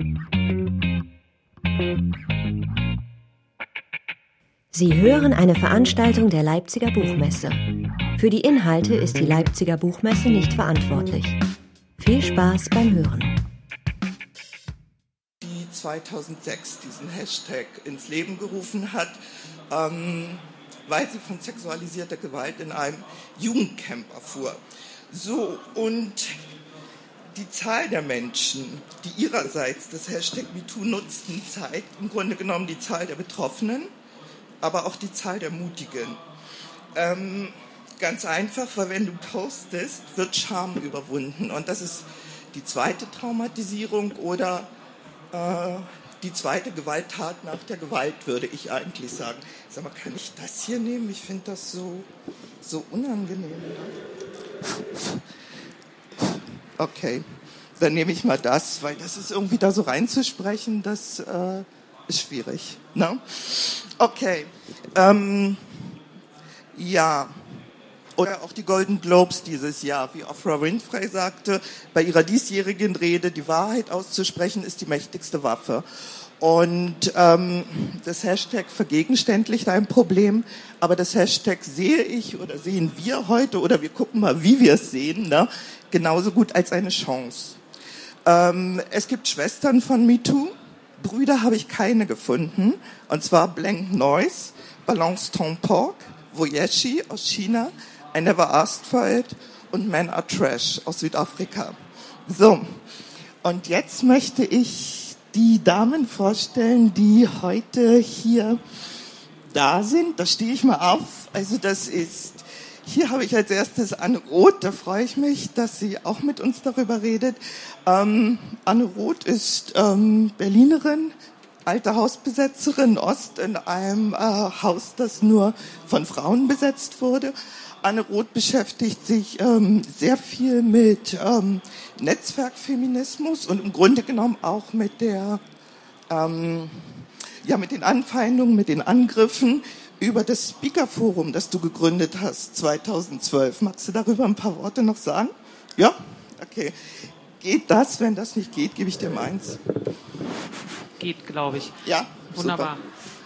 Sie hören eine Veranstaltung der Leipziger Buchmesse. Für die Inhalte ist die Leipziger Buchmesse nicht verantwortlich. Viel Spaß beim Hören. Die 2006 diesen Hashtag ins Leben gerufen hat, weil sie von sexualisierter Gewalt in einem Jugendcamp erfuhr. So, und die Zahl der Menschen, die ihrerseits das Hashtag MeToo nutzten, zeigt im Grunde genommen die Zahl der Betroffenen, aber auch die Zahl der Mutigen. Ganz einfach, weil wenn du postest, wird Scham überwunden. Und das ist die zweite Traumatisierung oder die zweite Gewalttat nach der Gewalt, würde ich eigentlich sagen. Sag mal, kann ich das hier nehmen? Ich finde das so unangenehm. Okay, dann nehme ich mal das, weil das ist irgendwie da so reinzusprechen, das ist schwierig. Ne? Okay, ja, oder auch die Golden Globes dieses Jahr, wie Oprah Winfrey sagte, bei ihrer diesjährigen Rede, die Wahrheit auszusprechen ist die mächtigste Waffe. Und das Hashtag vergegenständlicht ein Problem, aber das Hashtag sehe ich oder sehen wir heute, oder wir gucken mal, wie wir es sehen, ne, genauso gut als eine Chance. Es gibt Schwestern von MeToo, Brüder habe ich keine gefunden, und zwar Blank Noise, Balance Ton Pork, Voyeshi aus China, I Never Asked for It und Men Are Trash aus Südafrika. So, und jetzt möchte ich die Damen vorstellen, die heute hier da sind. Da stehe ich mal auf. Also das ist, hier habe ich als erstes Anne Roth, da freue ich mich, dass sie auch mit uns darüber redet. Anne Roth ist Berlinerin, alte Hausbesetzerin, Ost in einem Haus, das nur von Frauen besetzt wurde. Anne Roth beschäftigt sich sehr viel mit Netzwerkfeminismus und im Grunde genommen auch mit der, mit den Anfeindungen, mit den Angriffen über das Speaker-Forum, das du gegründet hast 2012. Magst du darüber ein paar Worte noch sagen? Ja? Okay. Geht das? Wenn das nicht geht, gebe ich dir meins. Geht, glaube ich. Ja, wunderbar.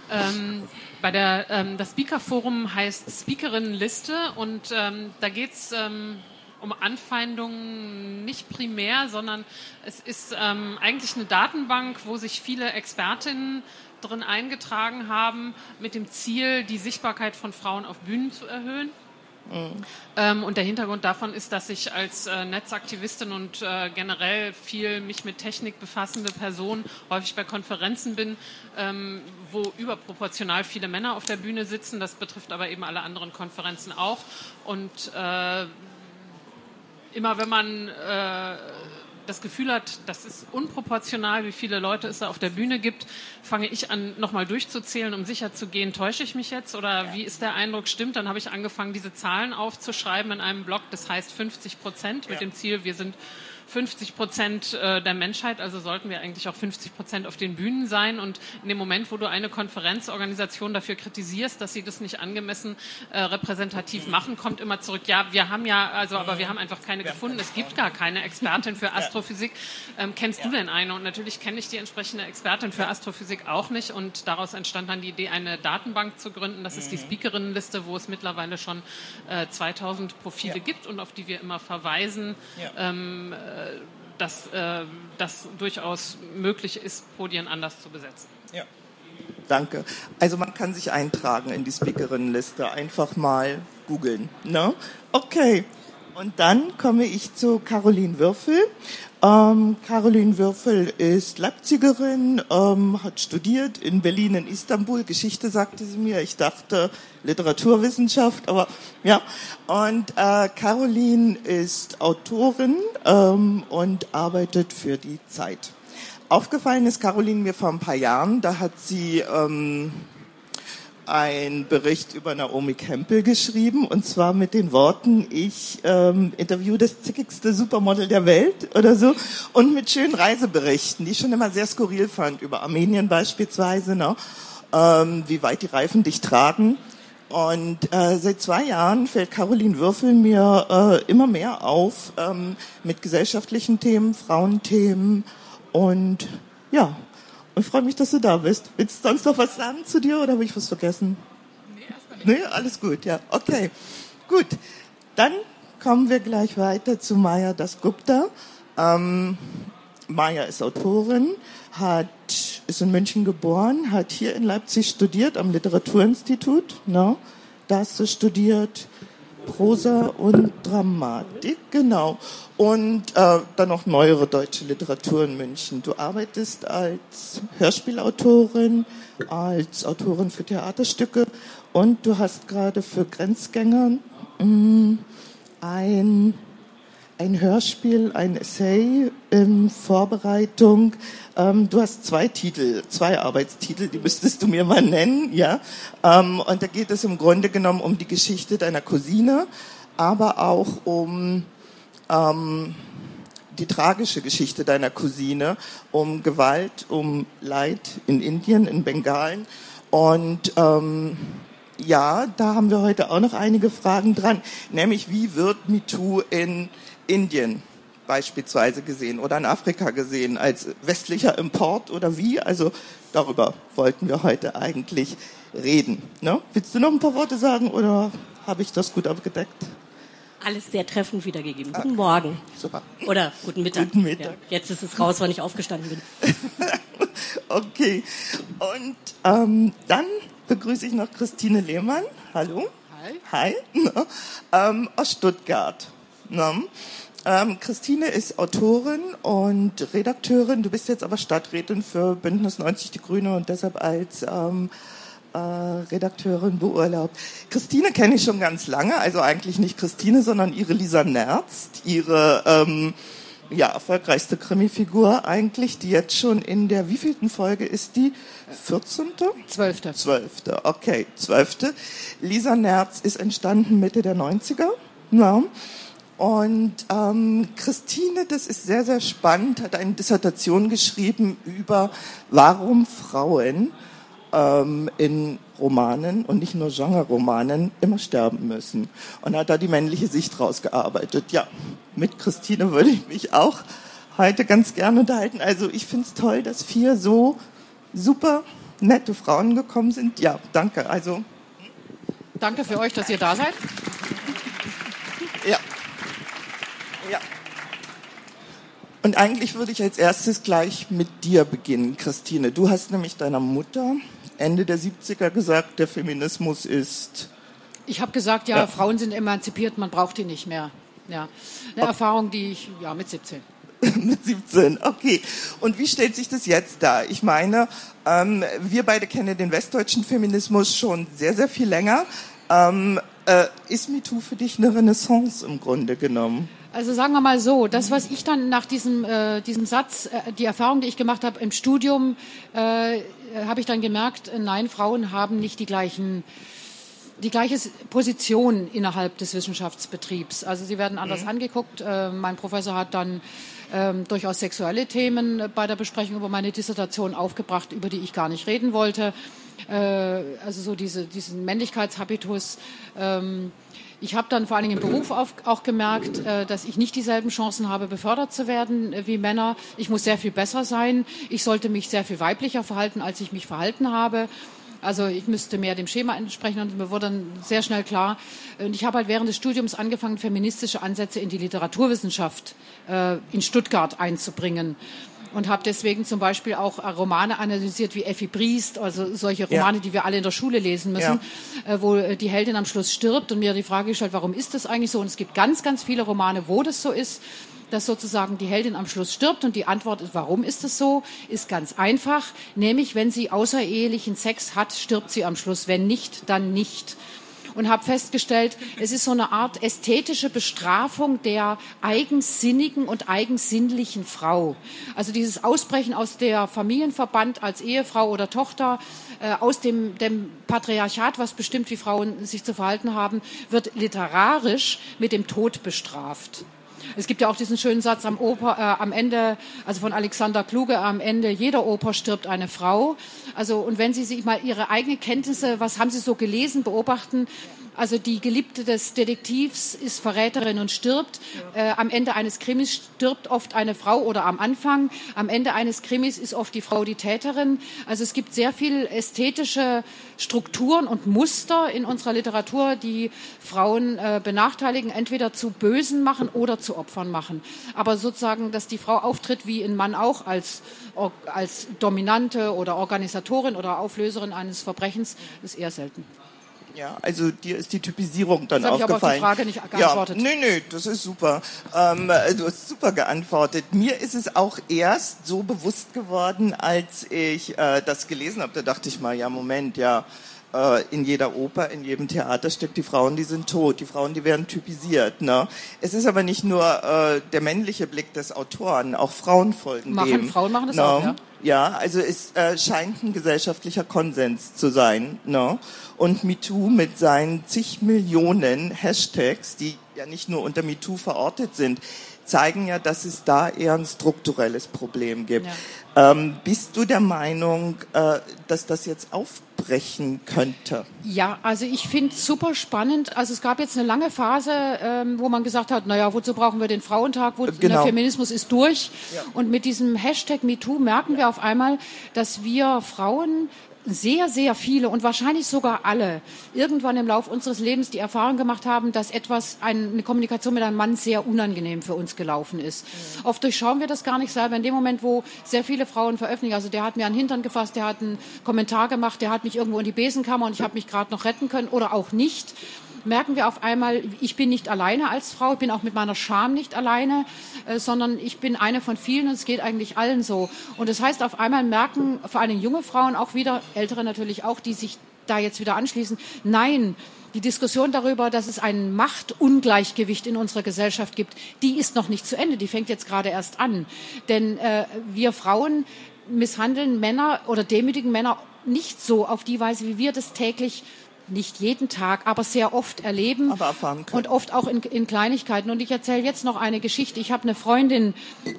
Das Speaker-Forum heißt Speakerinnenliste und da geht es um Anfeindungen nicht primär, sondern es ist eigentlich eine Datenbank, wo sich viele Expertinnen drin eingetragen haben, mit dem Ziel, die Sichtbarkeit von Frauen auf Bühnen zu erhöhen. Und der Hintergrund davon ist, dass ich als Netzaktivistin und generell viel mich mit Technik befassende Person häufig bei Konferenzen bin, wo überproportional viele Männer auf der Bühne sitzen. Das betrifft aber eben alle anderen Konferenzen auch. Und immer wenn man das Gefühl hat, das ist unproportional, wie viele Leute es da auf der Bühne gibt, fange ich an, nochmal durchzuzählen, um sicher zu gehen, täusche ich mich jetzt oder wie ist der Eindruck, stimmt? Dann habe ich angefangen, diese Zahlen aufzuschreiben in einem Blog, das heißt 50% mit dem Ziel, wir sind 50% der Menschheit, also sollten wir eigentlich auch 50% auf den Bühnen sein. Und in dem Moment, wo du eine Konferenzorganisation dafür kritisierst, dass sie das nicht angemessen repräsentativ machen, kommt immer zurück, ja, wir haben aber wir haben einfach keine gefunden. Es gibt gar keine Expertin für Astrophysik. Kennst du denn eine? Und natürlich kenne ich die entsprechende Expertin für Astrophysik auch nicht. Und daraus entstand dann die Idee, eine Datenbank zu gründen. Das ist die Speakerinnenliste, wo es mittlerweile schon 2000 Profile gibt und auf die wir immer verweisen. Dass das durchaus möglich ist, Podien anders zu besetzen. Ja. Danke. Also man kann sich eintragen in die Speakerinnenliste, einfach mal googeln. Ne? Okay, und dann komme ich zu Caroline Würfel. Caroline Würfel ist Leipzigerin, hat studiert in Berlin, in Istanbul, Geschichte sagte sie mir, ich dachte Literaturwissenschaft, aber ja. Und Caroline ist Autorin und arbeitet für die Zeit. Aufgefallen ist Caroline mir vor ein paar Jahren, da hat sie einen Bericht über Naomi Campbell geschrieben, und zwar mit den Worten, ich interview das zickigste Supermodel der Welt oder so, und mit schönen Reiseberichten, die ich schon immer sehr skurril fand, über Armenien beispielsweise, ne? Wie weit die Reifen dich tragen. Und seit 2 Jahren fällt Caroline Würfel mir immer mehr auf mit gesellschaftlichen Themen, Frauenthemen und Ja, und freue mich, dass du da bist. Willst du sonst noch was sagen zu dir oder habe ich was vergessen? Nee, erstmal nicht. Nee, alles gut, ja. Okay, gut. Dann kommen wir gleich weiter zu Maya Dasgupta. Maya ist Autorin, ist in München geboren, hat hier in Leipzig studiert am Literaturinstitut. Ne? Da hast du studiert Prosa und Dramatik, genau. Und dann noch neuere deutsche Literatur in München. Du arbeitest als Hörspielautorin, als Autorin für Theaterstücke und du hast gerade für Grenzgänger ein Hörspiel, ein Essay in Vorbereitung. Du hast zwei Arbeitstitel, die müsstest du mir mal nennen, ja. Und da geht es im Grunde genommen um die Geschichte deiner Cousine, aber auch um die tragische Geschichte deiner Cousine, um Gewalt, um Leid in Indien, in Bengalen. Und ja, da haben wir heute auch noch einige Fragen dran, nämlich wie wird MeToo in Indien beispielsweise gesehen oder in Afrika gesehen, als westlicher Import oder wie? Also darüber wollten wir heute eigentlich reden. Ne? Willst du noch ein paar Worte sagen oder habe ich das gut abgedeckt? Alles sehr treffend wiedergegeben. Guten Morgen. Super. Oder guten Mittag. Guten Mittag. Ja, jetzt ist es raus, wann ich aufgestanden bin. Okay. Und dann begrüße ich noch Christine Lehmann. Hallo. Hi. Hi. Aus Stuttgart. Christine ist Autorin und Redakteurin. Du bist jetzt aber Stadträtin für Bündnis 90 Die Grüne und deshalb als Redakteurin beurlaubt. Christine kenne ich schon ganz lange, also eigentlich nicht Christine, sondern ihre Lisa Nerz, ihre erfolgreichste Krimifigur eigentlich, die jetzt schon in der wievielten Folge ist die? 14.? 12. 12. Okay, 12. Lisa Nerz ist entstanden Mitte der 90er. Ja. Und Christine, das ist sehr, sehr spannend, hat eine Dissertation geschrieben über, warum Frauen in Romanen und nicht nur Genre-Romanen immer sterben müssen. Und hat da die männliche Sicht rausgearbeitet. Ja, mit Christine würde ich mich auch heute ganz gerne unterhalten. Also ich finde es toll, dass 4 so super nette Frauen gekommen sind. Ja, danke. Also danke für euch, dass ihr da seid. Ja. Ja. Und eigentlich würde ich als erstes gleich mit dir beginnen, Christine. Du hast nämlich deiner Mutter Ende der 70er gesagt, der Feminismus ist... Ich habe gesagt, ja, Frauen sind emanzipiert, man braucht die nicht mehr. Ja, eine Erfahrung, die ich, mit 17. Mit 17, okay. Und wie stellt sich das jetzt dar? Ich meine, wir beide kennen den westdeutschen Feminismus schon sehr, sehr viel länger. Ist MeToo für dich eine Renaissance im Grunde genommen? Also sagen wir mal so, das, was ich dann nach diesem Satz, die Erfahrung, die ich gemacht habe im Studium, habe ich dann gemerkt, nein, Frauen haben nicht die gleiche Position innerhalb des Wissenschaftsbetriebs. Also sie werden anders angeguckt. Mein Professor hat dann durchaus sexuelle Themen bei der Besprechung über meine Dissertation aufgebracht, über die ich gar nicht reden wollte. Also so diesen Männlichkeitshabitus. Ich habe dann vor allen Dingen im Beruf auch gemerkt, dass ich nicht dieselben Chancen habe, befördert zu werden wie Männer. Ich muss sehr viel besser sein. Ich sollte mich sehr viel weiblicher verhalten, als ich mich verhalten habe. Also ich müsste mehr dem Schema entsprechen und mir wurde dann sehr schnell klar. Und ich habe halt während des Studiums angefangen, feministische Ansätze in die Literaturwissenschaft in Stuttgart einzubringen. Und habe deswegen zum Beispiel auch Romane analysiert wie Effi Briest, also solche Romane, die wir alle in der Schule lesen müssen, wo die Heldin am Schluss stirbt und mir die Frage gestellt, warum ist das eigentlich so? Und es gibt ganz, ganz viele Romane, wo das so ist, dass sozusagen die Heldin am Schluss stirbt und die Antwort ist, warum ist das so? Ist ganz einfach, nämlich wenn sie außerehelichen Sex hat, stirbt sie am Schluss, wenn nicht, dann nicht. Und habe festgestellt, es ist so eine Art ästhetische Bestrafung der eigensinnigen und eigensinnlichen Frau. Also dieses Ausbrechen aus der Familienverband als Ehefrau oder Tochter, aus dem Patriarchat, was bestimmt, wie Frauen sich zu verhalten haben, wird literarisch mit dem Tod bestraft. Es gibt ja auch diesen schönen Satz am Ende, also von Alexander Kluge, am Ende jeder Oper stirbt eine Frau. Also, und wenn Sie sich mal Ihre eigenen Kenntnisse, was haben Sie so gelesen, beobachten, Also die Geliebte des Detektivs ist Verräterin und stirbt. Am Ende eines Krimis stirbt oft eine Frau oder am Anfang. Am Ende eines Krimis ist oft die Frau die Täterin. Also es gibt sehr viel ästhetische Strukturen und Muster in unserer Literatur, die Frauen benachteiligen, entweder zu Bösen machen oder zu Opfern machen. Aber sozusagen, dass die Frau auftritt wie ein Mann auch als Dominante oder Organisatorin oder Auflöserin eines Verbrechens, ist eher selten. Ja, also dir ist die Typisierung dann Jetzt aufgefallen. Ich aber auf die Frage nicht geantwortet. Ja, nee, das ist super. Du hast super geantwortet. Mir ist es auch erst so bewusst geworden, als ich das gelesen habe. Da dachte ich mal, ja, Moment, ja, in jeder Oper, in jedem Theaterstück, die Frauen, die sind tot, die Frauen, die werden typisiert. Ne? Es ist aber nicht nur der männliche Blick des Autoren, auch Frauen folgen dem. Frauen machen das no? auch, ja. Ja, also es scheint ein gesellschaftlicher Konsens zu sein. No? Und MeToo mit seinen zig Millionen Hashtags, die ja nicht nur unter MeToo verortet sind, zeigen ja, dass es da eher ein strukturelles Problem gibt. Ja. Bist du der Meinung, dass das jetzt aufbrechen könnte? Ja, also ich finde es super spannend. Also es gab jetzt eine lange Phase, wo man gesagt hat, naja, wozu brauchen wir den Frauentag? Der Feminismus ist durch. Ja. Und mit diesem Hashtag MeToo merken wir auf einmal, dass wir Frauen sehr, sehr viele und wahrscheinlich sogar alle irgendwann im Laufe unseres Lebens die Erfahrung gemacht haben, dass eine Kommunikation mit einem Mann sehr unangenehm für uns gelaufen ist. Mhm. Oft durchschauen wir das gar nicht selber. In dem Moment, wo sehr viele Frauen veröffentlichen, also der hat mir an den Hintern gefasst, der hat einen Kommentar gemacht, der hat mich irgendwo in die Besenkammer und ich habe mich gerade noch retten können oder auch nicht, merken wir auf einmal, ich bin nicht alleine als Frau, ich bin auch mit meiner Scham nicht alleine, sondern ich bin eine von vielen und es geht eigentlich allen so. Und das heißt, auf einmal merken vor allem junge Frauen auch wieder, ältere natürlich auch, die sich da jetzt wieder anschließen, nein, die Diskussion darüber, dass es ein Machtungleichgewicht in unserer Gesellschaft gibt, die ist noch nicht zu Ende, die fängt jetzt gerade erst an. Denn wir Frauen misshandeln Männer oder demütigen Männer nicht so auf die Weise, wie wir das täglich nicht jeden Tag, aber sehr oft erleben und oft auch in Kleinigkeiten. Und ich erzähle jetzt noch eine Geschichte. Ich habe eine Freundin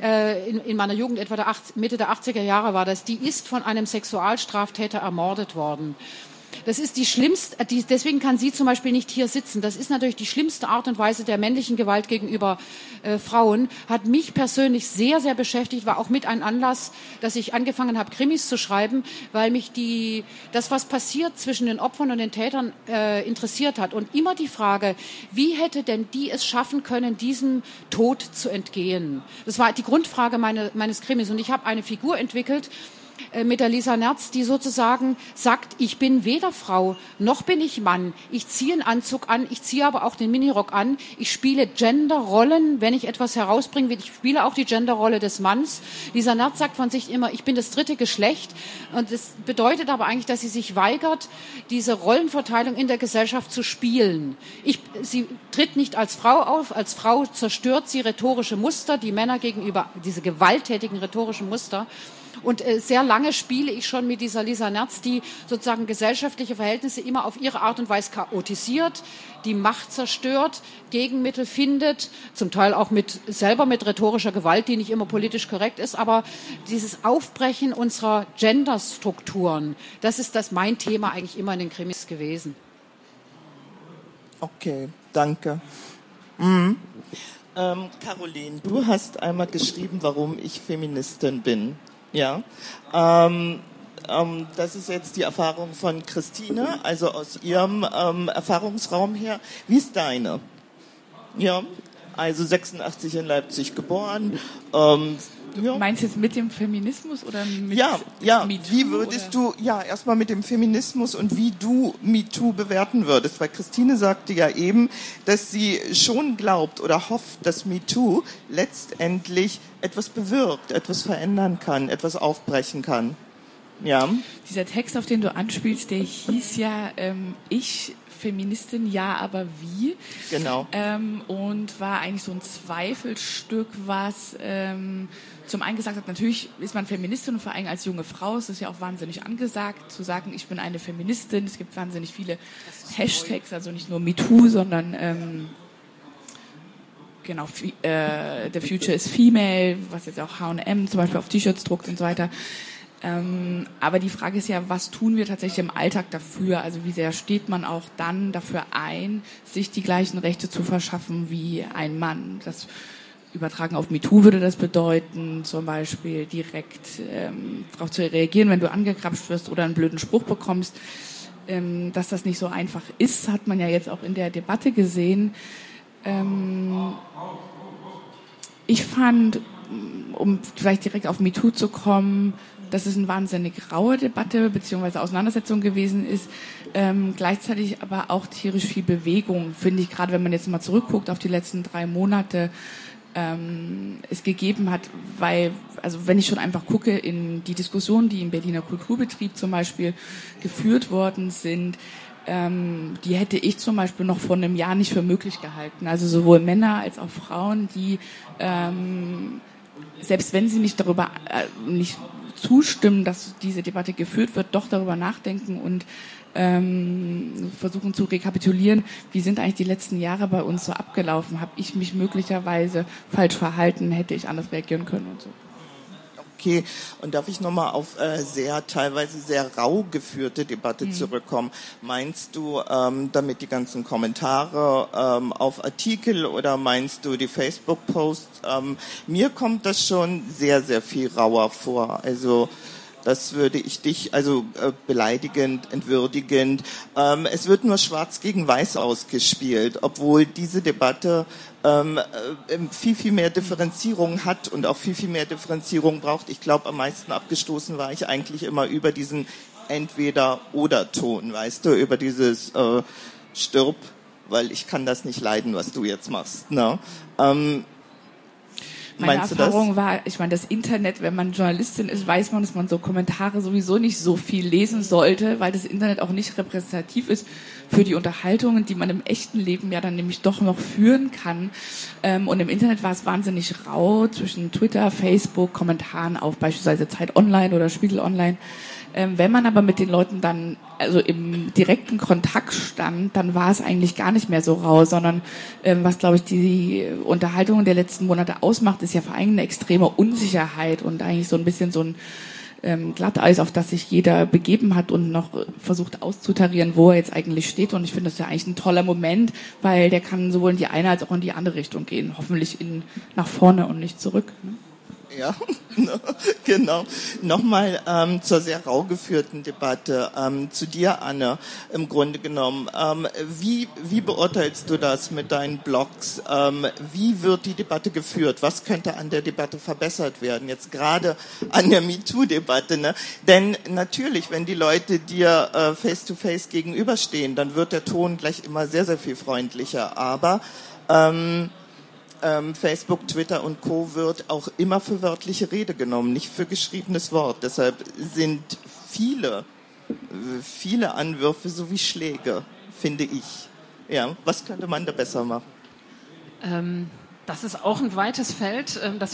in meiner Jugend, etwa Mitte der 80er Jahre war das, die ist von einem Sexualstraftäter ermordet worden. Das ist die schlimmste, deswegen kann sie zum Beispiel nicht hier sitzen. Das ist natürlich die schlimmste Art und Weise der männlichen Gewalt gegenüber Frauen. Hat mich persönlich sehr, sehr beschäftigt, war auch mit ein Anlass, dass ich angefangen habe, Krimis zu schreiben, weil mich das, was passiert zwischen den Opfern und den Tätern, interessiert hat. Und immer die Frage, wie hätte denn die es schaffen können, diesem Tod zu entgehen? Das war die Grundfrage meines Krimis. Und ich habe eine Figur entwickelt, mit der Lisa Nerz, die sozusagen sagt, ich bin weder Frau, noch bin ich Mann. Ich ziehe einen Anzug an, ich ziehe aber auch den Minirock an. Ich spiele Genderrollen, wenn ich etwas herausbringen will. Ich spiele auch die Genderrolle des Manns. Lisa Nerz sagt von sich immer, ich bin das dritte Geschlecht. Und das bedeutet aber eigentlich, dass sie sich weigert, diese Rollenverteilung in der Gesellschaft zu spielen. Sie tritt nicht als Frau auf. Als Frau zerstört sie rhetorische Muster, die Männer gegenüber, diese gewalttätigen rhetorischen Muster. Und sehr lange spiele ich schon mit dieser Lisa Nerz, die sozusagen gesellschaftliche Verhältnisse immer auf ihre Art und Weise chaotisiert, die Macht zerstört, Gegenmittel findet, zum Teil auch selber mit rhetorischer Gewalt, die nicht immer politisch korrekt ist, aber dieses Aufbrechen unserer Genderstrukturen, das ist mein Thema eigentlich immer in den Krimis gewesen. Okay, danke. Caroline, du hast einmal geschrieben, warum ich Feministin bin. Ja, das ist jetzt die Erfahrung von Christine, also aus ihrem Erfahrungsraum her. Wie ist deine? Ja, also 86 in Leipzig geboren. Du meinst jetzt mit dem Feminismus oder mit MeToo? Wie würdest du, erstmal mit dem Feminismus und wie du MeToo bewerten würdest? Weil Christine sagte ja eben, dass sie schon glaubt oder hofft, dass MeToo letztendlich etwas bewirkt, etwas verändern kann, etwas aufbrechen kann. Ja. Dieser Text, auf den du anspielst, der hieß ja, ich Feministin, ja, aber wie? Genau. Und war eigentlich so ein Zweifelstück, was zum einen gesagt hat, natürlich ist man Feministin und vor allem als junge Frau, es ist ja auch wahnsinnig angesagt, zu sagen, ich bin eine Feministin. Es gibt wahnsinnig viele Hashtags, also nicht nur MeToo, sondern the future is female, was jetzt auch H&M zum Beispiel auf T-Shirts druckt und so weiter. Aber die Frage ist ja, was tun wir tatsächlich im Alltag dafür? Also wie sehr steht man auch dann dafür ein, sich die gleichen Rechte zu verschaffen wie ein Mann? Das übertragen auf MeToo würde das bedeuten, zum Beispiel direkt darauf zu reagieren, wenn du angegrapscht wirst oder einen blöden Spruch bekommst. Dass das nicht so einfach ist, hat man ja jetzt auch in der Debatte gesehen. Ich fand, um vielleicht direkt auf MeToo zu kommen, dass es eine wahnsinnig raue Debatte bzw. Auseinandersetzung gewesen ist, gleichzeitig aber auch tierisch viel Bewegung, finde ich, gerade wenn man jetzt mal zurückguckt auf die letzten 3 Monate, es gegeben hat, weil, also wenn ich schon einfach gucke in die Diskussionen, die im Berliner Kulturbetrieb zum Beispiel geführt worden sind, die hätte ich zum Beispiel noch vor einem Jahr nicht für möglich gehalten. Also sowohl Männer als auch Frauen, die selbst wenn sie nicht darüber nicht zustimmen, dass diese Debatte geführt wird, doch darüber nachdenken und versuchen zu rekapitulieren, wie sind eigentlich die letzten Jahre bei uns so abgelaufen? Habe ich mich möglicherweise falsch verhalten? Hätte ich anders reagieren können und so? Okay, und darf ich nochmal auf teilweise sehr rau geführte Debatte zurückkommen? Meinst du damit die ganzen Kommentare auf Artikel oder meinst du die Facebook-Posts? Mir kommt das schon sehr, sehr viel rauer vor. Also das würde ich dich, beleidigend, entwürdigend. Es wird nur schwarz gegen weiß ausgespielt, obwohl diese Debatte viel, viel mehr Differenzierung hat und auch viel, viel mehr Differenzierung braucht. Ich glaube, am meisten abgestoßen war ich eigentlich immer über diesen Entweder-oder-Ton, weißt du, über dieses Stirb, weil ich kann das nicht leiden, was du jetzt machst. Ne? Meine Erfahrung war, ich meine, das Internet, wenn man Journalistin ist, weiß man, dass man so Kommentare sowieso nicht so viel lesen sollte, weil das Internet auch nicht repräsentativ ist für die Unterhaltungen, die man im echten Leben ja dann nämlich doch noch führen kann. Und im Internet war es wahnsinnig rau zwischen Twitter, Facebook, Kommentaren auf beispielsweise Zeit Online oder Spiegel Online. Wenn man aber mit den Leuten dann also im direkten Kontakt stand, dann war es eigentlich gar nicht mehr so rau, sondern was, glaube ich, die Unterhaltung der letzten Monate ausmacht, ist ja vor allem eine extreme Unsicherheit und eigentlich so ein bisschen so ein Glatteis, auf das sich jeder begeben hat und noch versucht auszutarieren, wo er jetzt eigentlich steht. Und ich finde das ja eigentlich ein toller Moment, weil der kann sowohl in die eine als auch in die andere Richtung gehen. Hoffentlich nach vorne und nicht zurück. Ne? Ja, genau. Nochmal zur sehr rau geführten Debatte. Zu dir, Anne, im Grunde genommen. Wie beurteilst du das mit deinen Blogs? Wie wird die Debatte geführt? Was könnte an der Debatte verbessert werden? Jetzt gerade an der MeToo-Debatte. Ne? Denn natürlich, wenn die Leute dir face-to-face gegenüberstehen, dann wird der Ton gleich immer sehr, sehr viel freundlicher. Aber Facebook, Twitter und Co. wird auch immer für wörtliche Rede genommen, nicht für geschriebenes Wort. Deshalb sind viele Anwürfe so wie Schläge, finde ich. Ja, was könnte man da besser machen? Das ist auch ein weites Feld.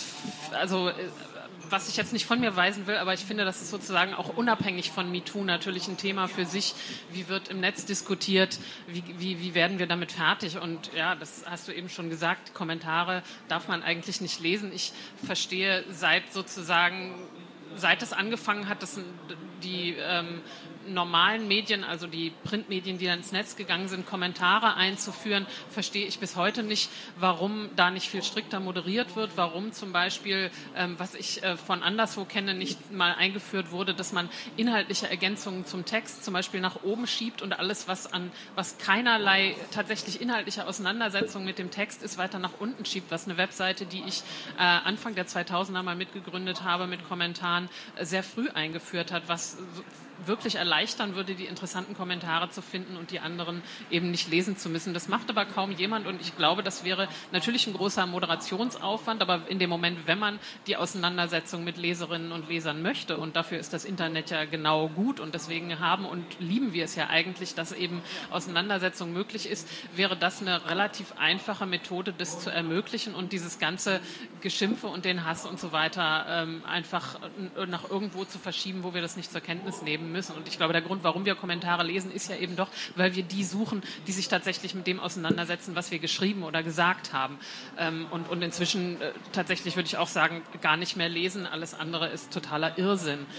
Was ich jetzt nicht von mir weisen will, aber ich finde, das ist sozusagen auch unabhängig von MeToo natürlich ein Thema für sich. Wie wird im Netz diskutiert? Wie werden wir damit fertig? Und ja, das hast du eben schon gesagt, Kommentare darf man eigentlich nicht lesen. Ich verstehe seit es angefangen hat, dass die normalen Medien, also die Printmedien, die dann ins Netz gegangen sind, Kommentare einzuführen, verstehe ich bis heute nicht, warum da nicht viel strikter moderiert wird, warum zum Beispiel, was ich von anderswo kenne, nicht mal eingeführt wurde, dass man inhaltliche Ergänzungen zum Text zum Beispiel nach oben schiebt und alles, was keinerlei tatsächlich inhaltliche Auseinandersetzung mit dem Text ist, weiter nach unten schiebt, was eine Webseite, die ich Anfang der 2000er mal mitgegründet habe, mit Kommentaren sehr früh eingeführt hat, was wirklich erleichtern würde, die interessanten Kommentare zu finden und die anderen eben nicht lesen zu müssen. Das macht aber kaum jemand und ich glaube, das wäre natürlich ein großer Moderationsaufwand, aber in dem Moment, wenn man die Auseinandersetzung mit Leserinnen und Lesern möchte und dafür ist das Internet ja genau gut und deswegen haben und lieben wir es ja eigentlich, dass eben Auseinandersetzung möglich ist, wäre das eine relativ einfache Methode, das zu ermöglichen und dieses ganze Geschimpfe und den Hass und so weiter einfach nach irgendwo zu verschieben, wo wir das nicht zur Kenntnis nehmen müssen. Und ich glaube, der Grund, warum wir Kommentare lesen, ist ja eben doch, weil wir die suchen, die sich tatsächlich mit dem auseinandersetzen, was wir geschrieben oder gesagt haben. Und inzwischen tatsächlich würde ich auch sagen, gar nicht mehr lesen. Alles andere ist totaler Irrsinn.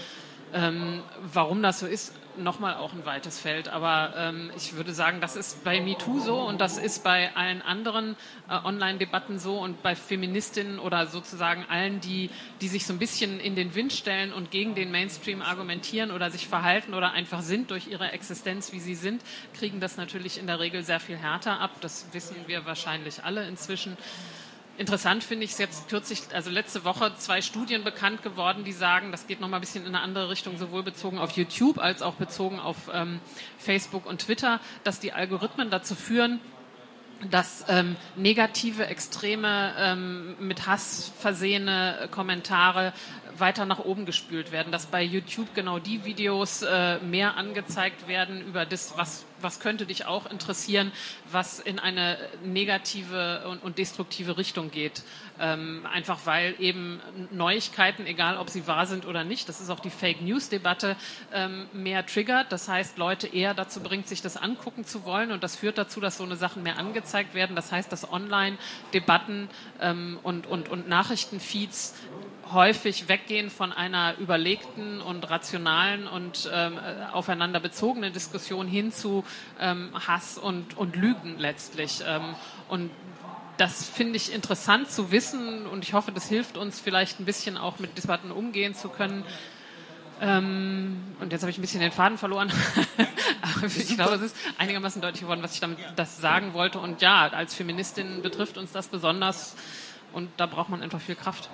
Warum das so ist, nochmal auch ein weites Feld. Aber ich würde sagen, das ist bei MeToo so und das ist bei allen anderen Online-Debatten so und bei Feministinnen oder sozusagen allen, die sich so ein bisschen in den Wind stellen und gegen den Mainstream argumentieren oder sich verhalten oder einfach sind durch ihre Existenz, wie sie sind, kriegen das natürlich in der Regel sehr viel härter ab. Das wissen wir wahrscheinlich alle inzwischen. Interessant finde ich es jetzt kürzlich, also letzte Woche 2 Studien bekannt geworden, die sagen, das geht nochmal ein bisschen in eine andere Richtung, sowohl bezogen auf YouTube als auch bezogen auf Facebook und Twitter, dass die Algorithmen dazu führen, dass negative, extreme, mit Hass versehene Kommentare weiter nach oben gespült werden, dass bei YouTube genau die Videos mehr angezeigt werden über das, was könnte dich auch interessieren, was in eine negative und destruktive Richtung geht. Einfach weil eben Neuigkeiten, egal ob sie wahr sind oder nicht, das ist auch die Fake-News-Debatte, mehr triggert. Das heißt, Leute eher dazu bringt, sich das angucken zu wollen und das führt dazu, dass so eine Sachen mehr angezeigt werden. Das heißt, dass Online-Debatten und Nachrichtenfeeds häufig weggehen von einer überlegten und rationalen und aufeinander bezogenen Diskussion hin zu Hass und Lügen letztlich. Und das finde ich interessant zu wissen und ich hoffe, das hilft uns vielleicht ein bisschen auch mit Debatten umgehen zu können. Und jetzt habe ich ein bisschen den Faden verloren. Aber ich glaube, es ist einigermaßen deutlich geworden, was ich damit das sagen wollte. Und ja, als Feministin betrifft uns das besonders und da braucht man einfach viel Kraft.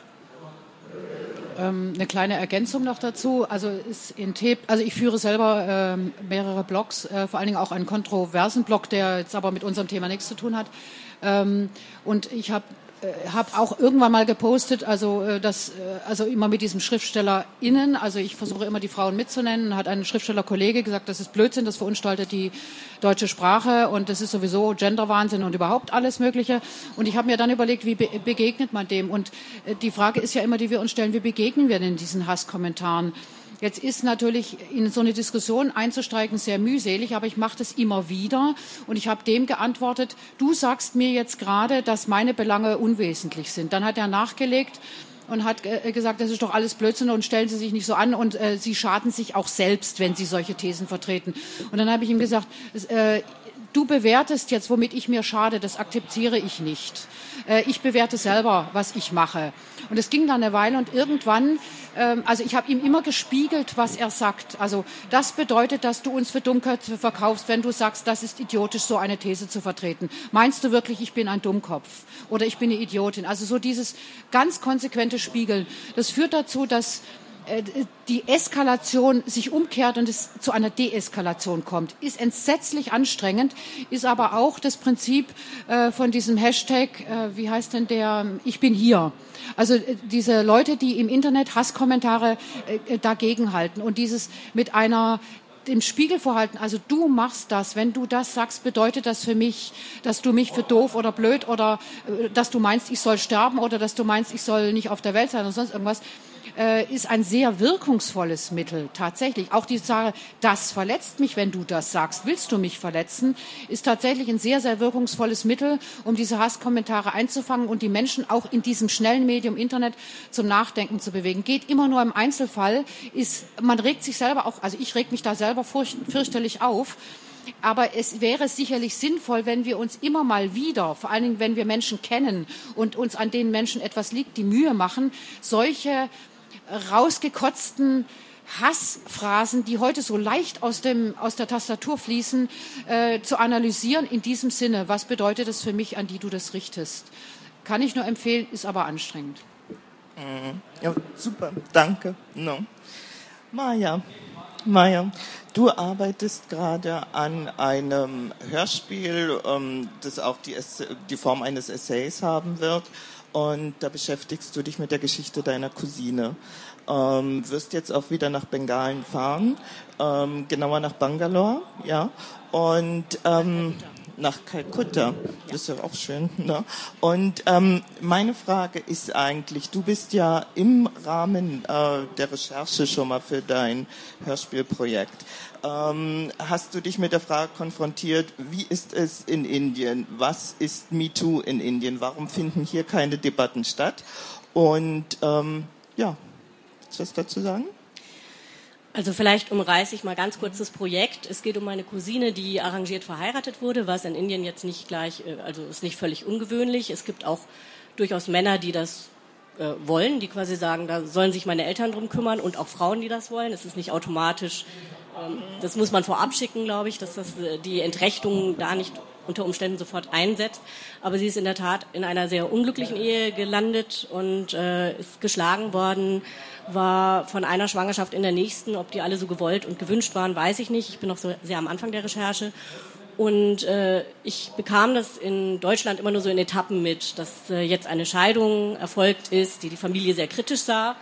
Eine kleine Ergänzung noch dazu. Also ich führe selber mehrere Blogs, vor allen Dingen auch einen kontroversen Blog, der jetzt aber mit unserem Thema nichts zu tun hat. Und ich habe auch irgendwann mal gepostet, also immer mit diesem SchriftstellerInnen, also ich versuche immer die Frauen mitzunennen, hat ein Schriftstellerkollege gesagt, das ist Blödsinn, das verunstaltet die deutsche Sprache und das ist sowieso Genderwahnsinn und überhaupt alles Mögliche. Und ich habe mir dann überlegt, wie begegnet man dem? Und die Frage ist ja immer, die wir uns stellen, wie begegnen wir denn diesen Hasskommentaren? Jetzt ist natürlich in so eine Diskussion einzusteigen sehr mühselig, aber ich mache das immer wieder und ich habe dem geantwortet, du sagst mir jetzt gerade, dass meine Belange unwesentlich sind. Dann hat er nachgelegt und hat gesagt, das ist doch alles Blödsinn und stellen Sie sich nicht so an und Sie schaden sich auch selbst, wenn Sie solche Thesen vertreten. Und dann habe ich ihm gesagt, du bewertest jetzt, womit ich mir schade, das akzeptiere ich nicht. Ich bewerte selber, was ich mache. Und es ging dann eine Weile und irgendwann, also ich habe ihm immer gespiegelt, was er sagt. Also das bedeutet, dass du uns für Dummköpfe verkaufst, wenn du sagst, das ist idiotisch, so eine These zu vertreten. Meinst du wirklich, ich bin ein Dummkopf oder ich bin eine Idiotin? Also so dieses ganz konsequente Spiegeln. Das führt dazu, dass die Eskalation sich umkehrt und es zu einer Deeskalation kommt. Ist entsetzlich anstrengend, ist aber auch das Prinzip von diesem Hashtag, wie heißt denn der, ich bin hier. Also diese Leute, die im Internet Hasskommentare dagegen halten und dieses mit dem Spiegel vorhalten, also du machst das, wenn du das sagst, bedeutet das für mich, dass du mich für doof oder blöd oder dass du meinst, ich soll sterben oder dass du meinst, ich soll nicht auf der Welt sein oder sonst irgendwas, ist ein sehr wirkungsvolles Mittel, tatsächlich. Auch die Sache, das verletzt mich, wenn du das sagst, willst du mich verletzen, ist tatsächlich ein sehr, sehr wirkungsvolles Mittel, um diese Hasskommentare einzufangen und die Menschen auch in diesem schnellen Medium Internet zum Nachdenken zu bewegen. Geht immer nur im Einzelfall, man regt sich selber auch, also ich reg mich da selber fürchterlich auf, aber es wäre sicherlich sinnvoll, wenn wir uns immer mal wieder, vor allen Dingen, wenn wir Menschen kennen und uns an den Menschen etwas liegt, die Mühe machen, solche rausgekotzten Hassphrasen, die heute so leicht aus der Tastatur fließen, zu analysieren in diesem Sinne. Was bedeutet es für mich, an die du das richtest? Kann ich nur empfehlen, ist aber anstrengend. Ja, super, danke. No. Maja, du arbeitest gerade an einem Hörspiel, das auch die Form eines Essays haben wird. Und da beschäftigst du dich mit der Geschichte deiner Cousine. Wirst jetzt auch wieder nach Bengalen fahren, genauer nach Bangalore, ja. Und nach Kalkutta, das ist ja auch schön, ne? Und meine Frage ist eigentlich, du bist ja im Rahmen der Recherche schon mal für dein Hörspielprojekt. Hast du dich mit der Frage konfrontiert, wie ist es in Indien? Was ist MeToo in Indien? Warum finden hier keine Debatten statt? Und ja, willst du was dazu sagen? Also vielleicht umreiße ich mal ganz kurz das Projekt. Es geht um eine Cousine, die arrangiert verheiratet wurde, was in Indien jetzt nicht gleich, also ist nicht völlig ungewöhnlich. Es gibt auch durchaus Männer, die das wollen, die quasi sagen, da sollen sich meine Eltern drum kümmern, und auch Frauen, die das wollen. Es ist nicht automatisch, das muss man vorab schicken, glaube ich, dass das die Entrechtung da nicht unter Umständen sofort einsetzt. Aber sie ist in der Tat in einer sehr unglücklichen Ehe gelandet und ist geschlagen worden, war von einer Schwangerschaft in der nächsten. Ob die alle so gewollt und gewünscht waren, weiß ich nicht. Ich bin noch so sehr am Anfang der Recherche. Und ich bekam das in Deutschland immer nur so in Etappen mit, dass jetzt eine Scheidung erfolgt ist, die Familie sehr kritisch sah.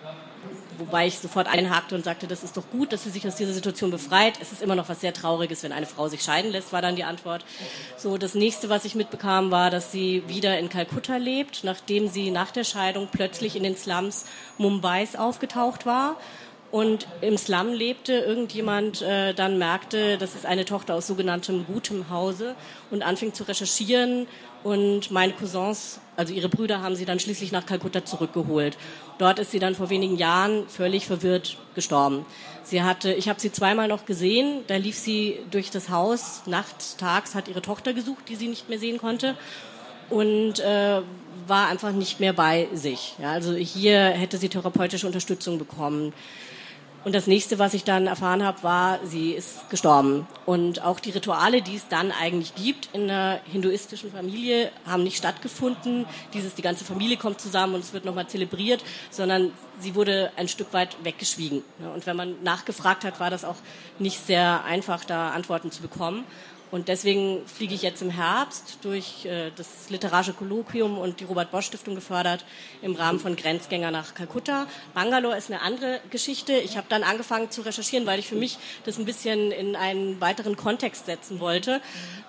Wobei ich sofort einhakte und sagte, das ist doch gut, dass sie sich aus dieser Situation befreit. Es ist immer noch was sehr Trauriges, wenn eine Frau sich scheiden lässt, war dann die Antwort. So, das nächste, was ich mitbekam, war, dass sie wieder in Kalkutta lebt, nachdem sie nach der Scheidung plötzlich in den Slums Mumbais aufgetaucht war. Und im Slum lebte, irgendjemand dann merkte, das ist eine Tochter aus sogenanntem gutem Hause, und anfing zu recherchieren, und meine Cousins, also ihre Brüder, haben sie dann schließlich nach Kalkutta zurückgeholt. Dort ist sie dann vor wenigen Jahren völlig verwirrt gestorben. Ich habe sie zweimal noch gesehen, da lief sie durch das Haus, nachts, tags, hat ihre Tochter gesucht, die sie nicht mehr sehen konnte, und war einfach nicht mehr bei sich. Ja, also hier hätte sie therapeutische Unterstützung bekommen. Und das nächste, was ich dann erfahren habe, war, sie ist gestorben. Und auch die Rituale, die es dann eigentlich gibt in einer hinduistischen Familie, haben nicht stattgefunden. Die ganze Familie kommt zusammen und es wird nochmal zelebriert, sondern sie wurde ein Stück weit weggeschwiegen. Und wenn man nachgefragt hat, war das auch nicht sehr einfach, da Antworten zu bekommen. Und deswegen fliege ich jetzt im Herbst durch das Literarische Kolloquium und die Robert-Bosch-Stiftung gefördert im Rahmen von Grenzgänger nach Kalkutta. Bangalore ist eine andere Geschichte. Ich habe dann angefangen zu recherchieren, weil ich für mich das ein bisschen in einen weiteren Kontext setzen wollte.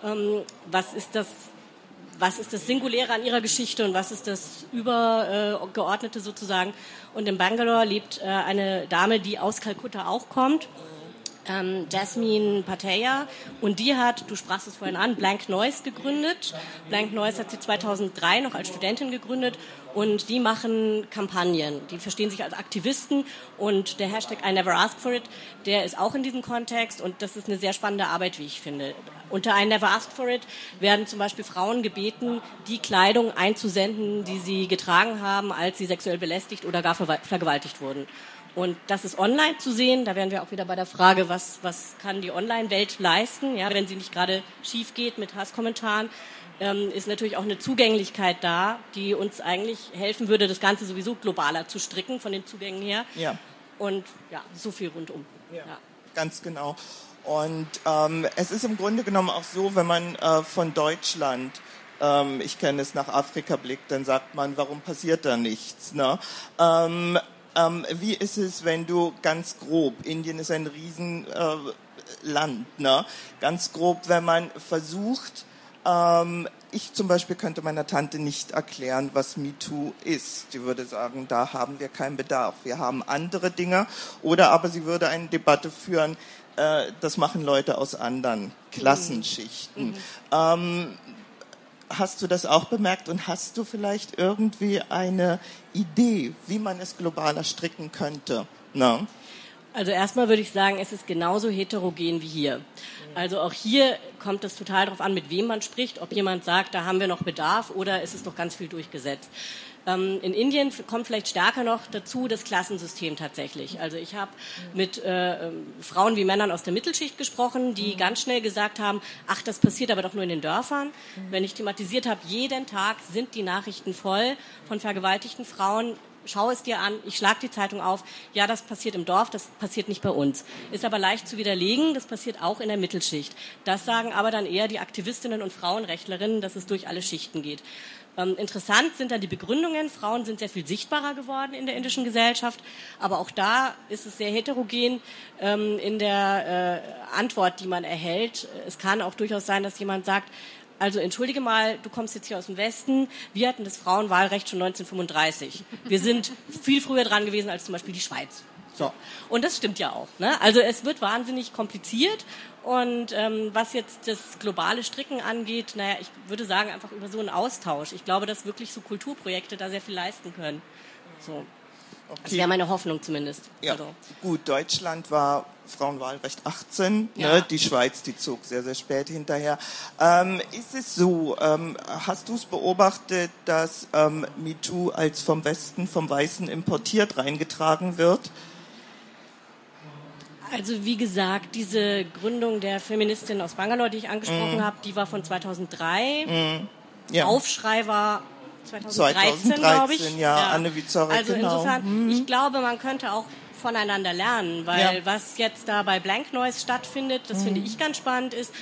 Was ist das Singuläre an ihrer Geschichte und was ist das Übergeordnete sozusagen? Und in Bangalore lebt eine Dame, die aus Kalkutta auch kommt. Jasmine Pattaya, und die hat, du sprachst es vorhin an, Blank Noise gegründet. Blank Noise hat sie 2003 noch als Studentin gegründet, und die machen Kampagnen. Die verstehen sich als Aktivisten, und der Hashtag I Never Asked For It, der ist auch in diesem Kontext, und das ist eine sehr spannende Arbeit, wie ich finde. Unter I Never Asked For It werden zum Beispiel Frauen gebeten, die Kleidung einzusenden, die sie getragen haben, als sie sexuell belästigt oder gar vergewaltigt wurden. Und das ist online zu sehen. Da wären wir auch wieder bei der Frage, was kann die Online-Welt leisten, ja, wenn sie nicht gerade schief geht mit Hasskommentaren. Ist natürlich auch eine Zugänglichkeit da, die uns eigentlich helfen würde, das Ganze sowieso globaler zu stricken, von den Zugängen her. Ja. Und ja, so viel rundum. Ja. Ganz genau. Und es ist im Grunde genommen auch so, wenn man von Deutschland, ich kenne es, nach Afrika blickt, dann sagt man, warum passiert da nichts, ne? Wie ist es, wenn du ganz grob, Indien ist ein Riesenland, ne? Ganz grob, wenn man versucht, ich zum Beispiel könnte meiner Tante nicht erklären, was MeToo ist. Die würde sagen, da haben wir keinen Bedarf. Wir haben andere Dinge. Oder aber sie würde eine Debatte führen, das machen Leute aus anderen Klassenschichten. Hast du das auch bemerkt und hast du vielleicht irgendwie eine Idee, wie man es globaler stricken könnte? No? Also erstmal würde ich sagen, es ist genauso heterogen wie hier. Also auch hier kommt es total darauf an, mit wem man spricht, ob jemand sagt, da haben wir noch Bedarf, oder ist es doch ganz viel durchgesetzt. In Indien kommt vielleicht stärker noch dazu das Klassensystem tatsächlich. Also ich habe mit Frauen wie Männern aus der Mittelschicht gesprochen, die ganz schnell gesagt haben, ach, das passiert aber doch nur in den Dörfern. Wenn ich thematisiert habe, jeden Tag sind die Nachrichten voll von vergewaltigten Frauen. Schau es dir an, ich schlag die Zeitung auf, ja, das passiert im Dorf, das passiert nicht bei uns. Ist aber leicht zu widerlegen, das passiert auch in der Mittelschicht. Das sagen aber dann eher die Aktivistinnen und Frauenrechtlerinnen, dass es durch alle Schichten geht. Interessant sind dann die Begründungen. Frauen sind sehr viel sichtbarer geworden in der indischen Gesellschaft, aber auch da ist es sehr heterogen in der Antwort, die man erhält. Es kann auch durchaus sein, dass jemand sagt, also entschuldige mal, du kommst jetzt hier aus dem Westen, wir hatten das Frauenwahlrecht schon 1935. Wir sind viel früher dran gewesen als zum Beispiel die Schweiz. So. Und das stimmt ja auch, ne? Also es wird wahnsinnig kompliziert, und was jetzt das globale Stricken angeht, naja, ich würde sagen, einfach über so einen Austausch. Ich glaube, dass wirklich so Kulturprojekte da sehr viel leisten können. So. Okay. Das wäre meine Hoffnung zumindest. Ja. Also. Gut, Deutschland war Frauenwahlrecht 18, ja. Ne? Die Schweiz, die zog sehr, sehr spät hinterher. Ist es so, hast du es beobachtet, dass MeToo als vom Westen, vom Weißen importiert reingetragen wird? Also wie gesagt, diese Gründung der Feministin aus Bangalore, die ich angesprochen habe, die war von 2003. Ja. Aufschrei war 2013, glaube ich. Ja, Anne Wiezorek, also insofern, ich glaube, man könnte auch voneinander lernen, weil was jetzt da bei Blank Noise stattfindet, das finde ich ganz spannend, ist,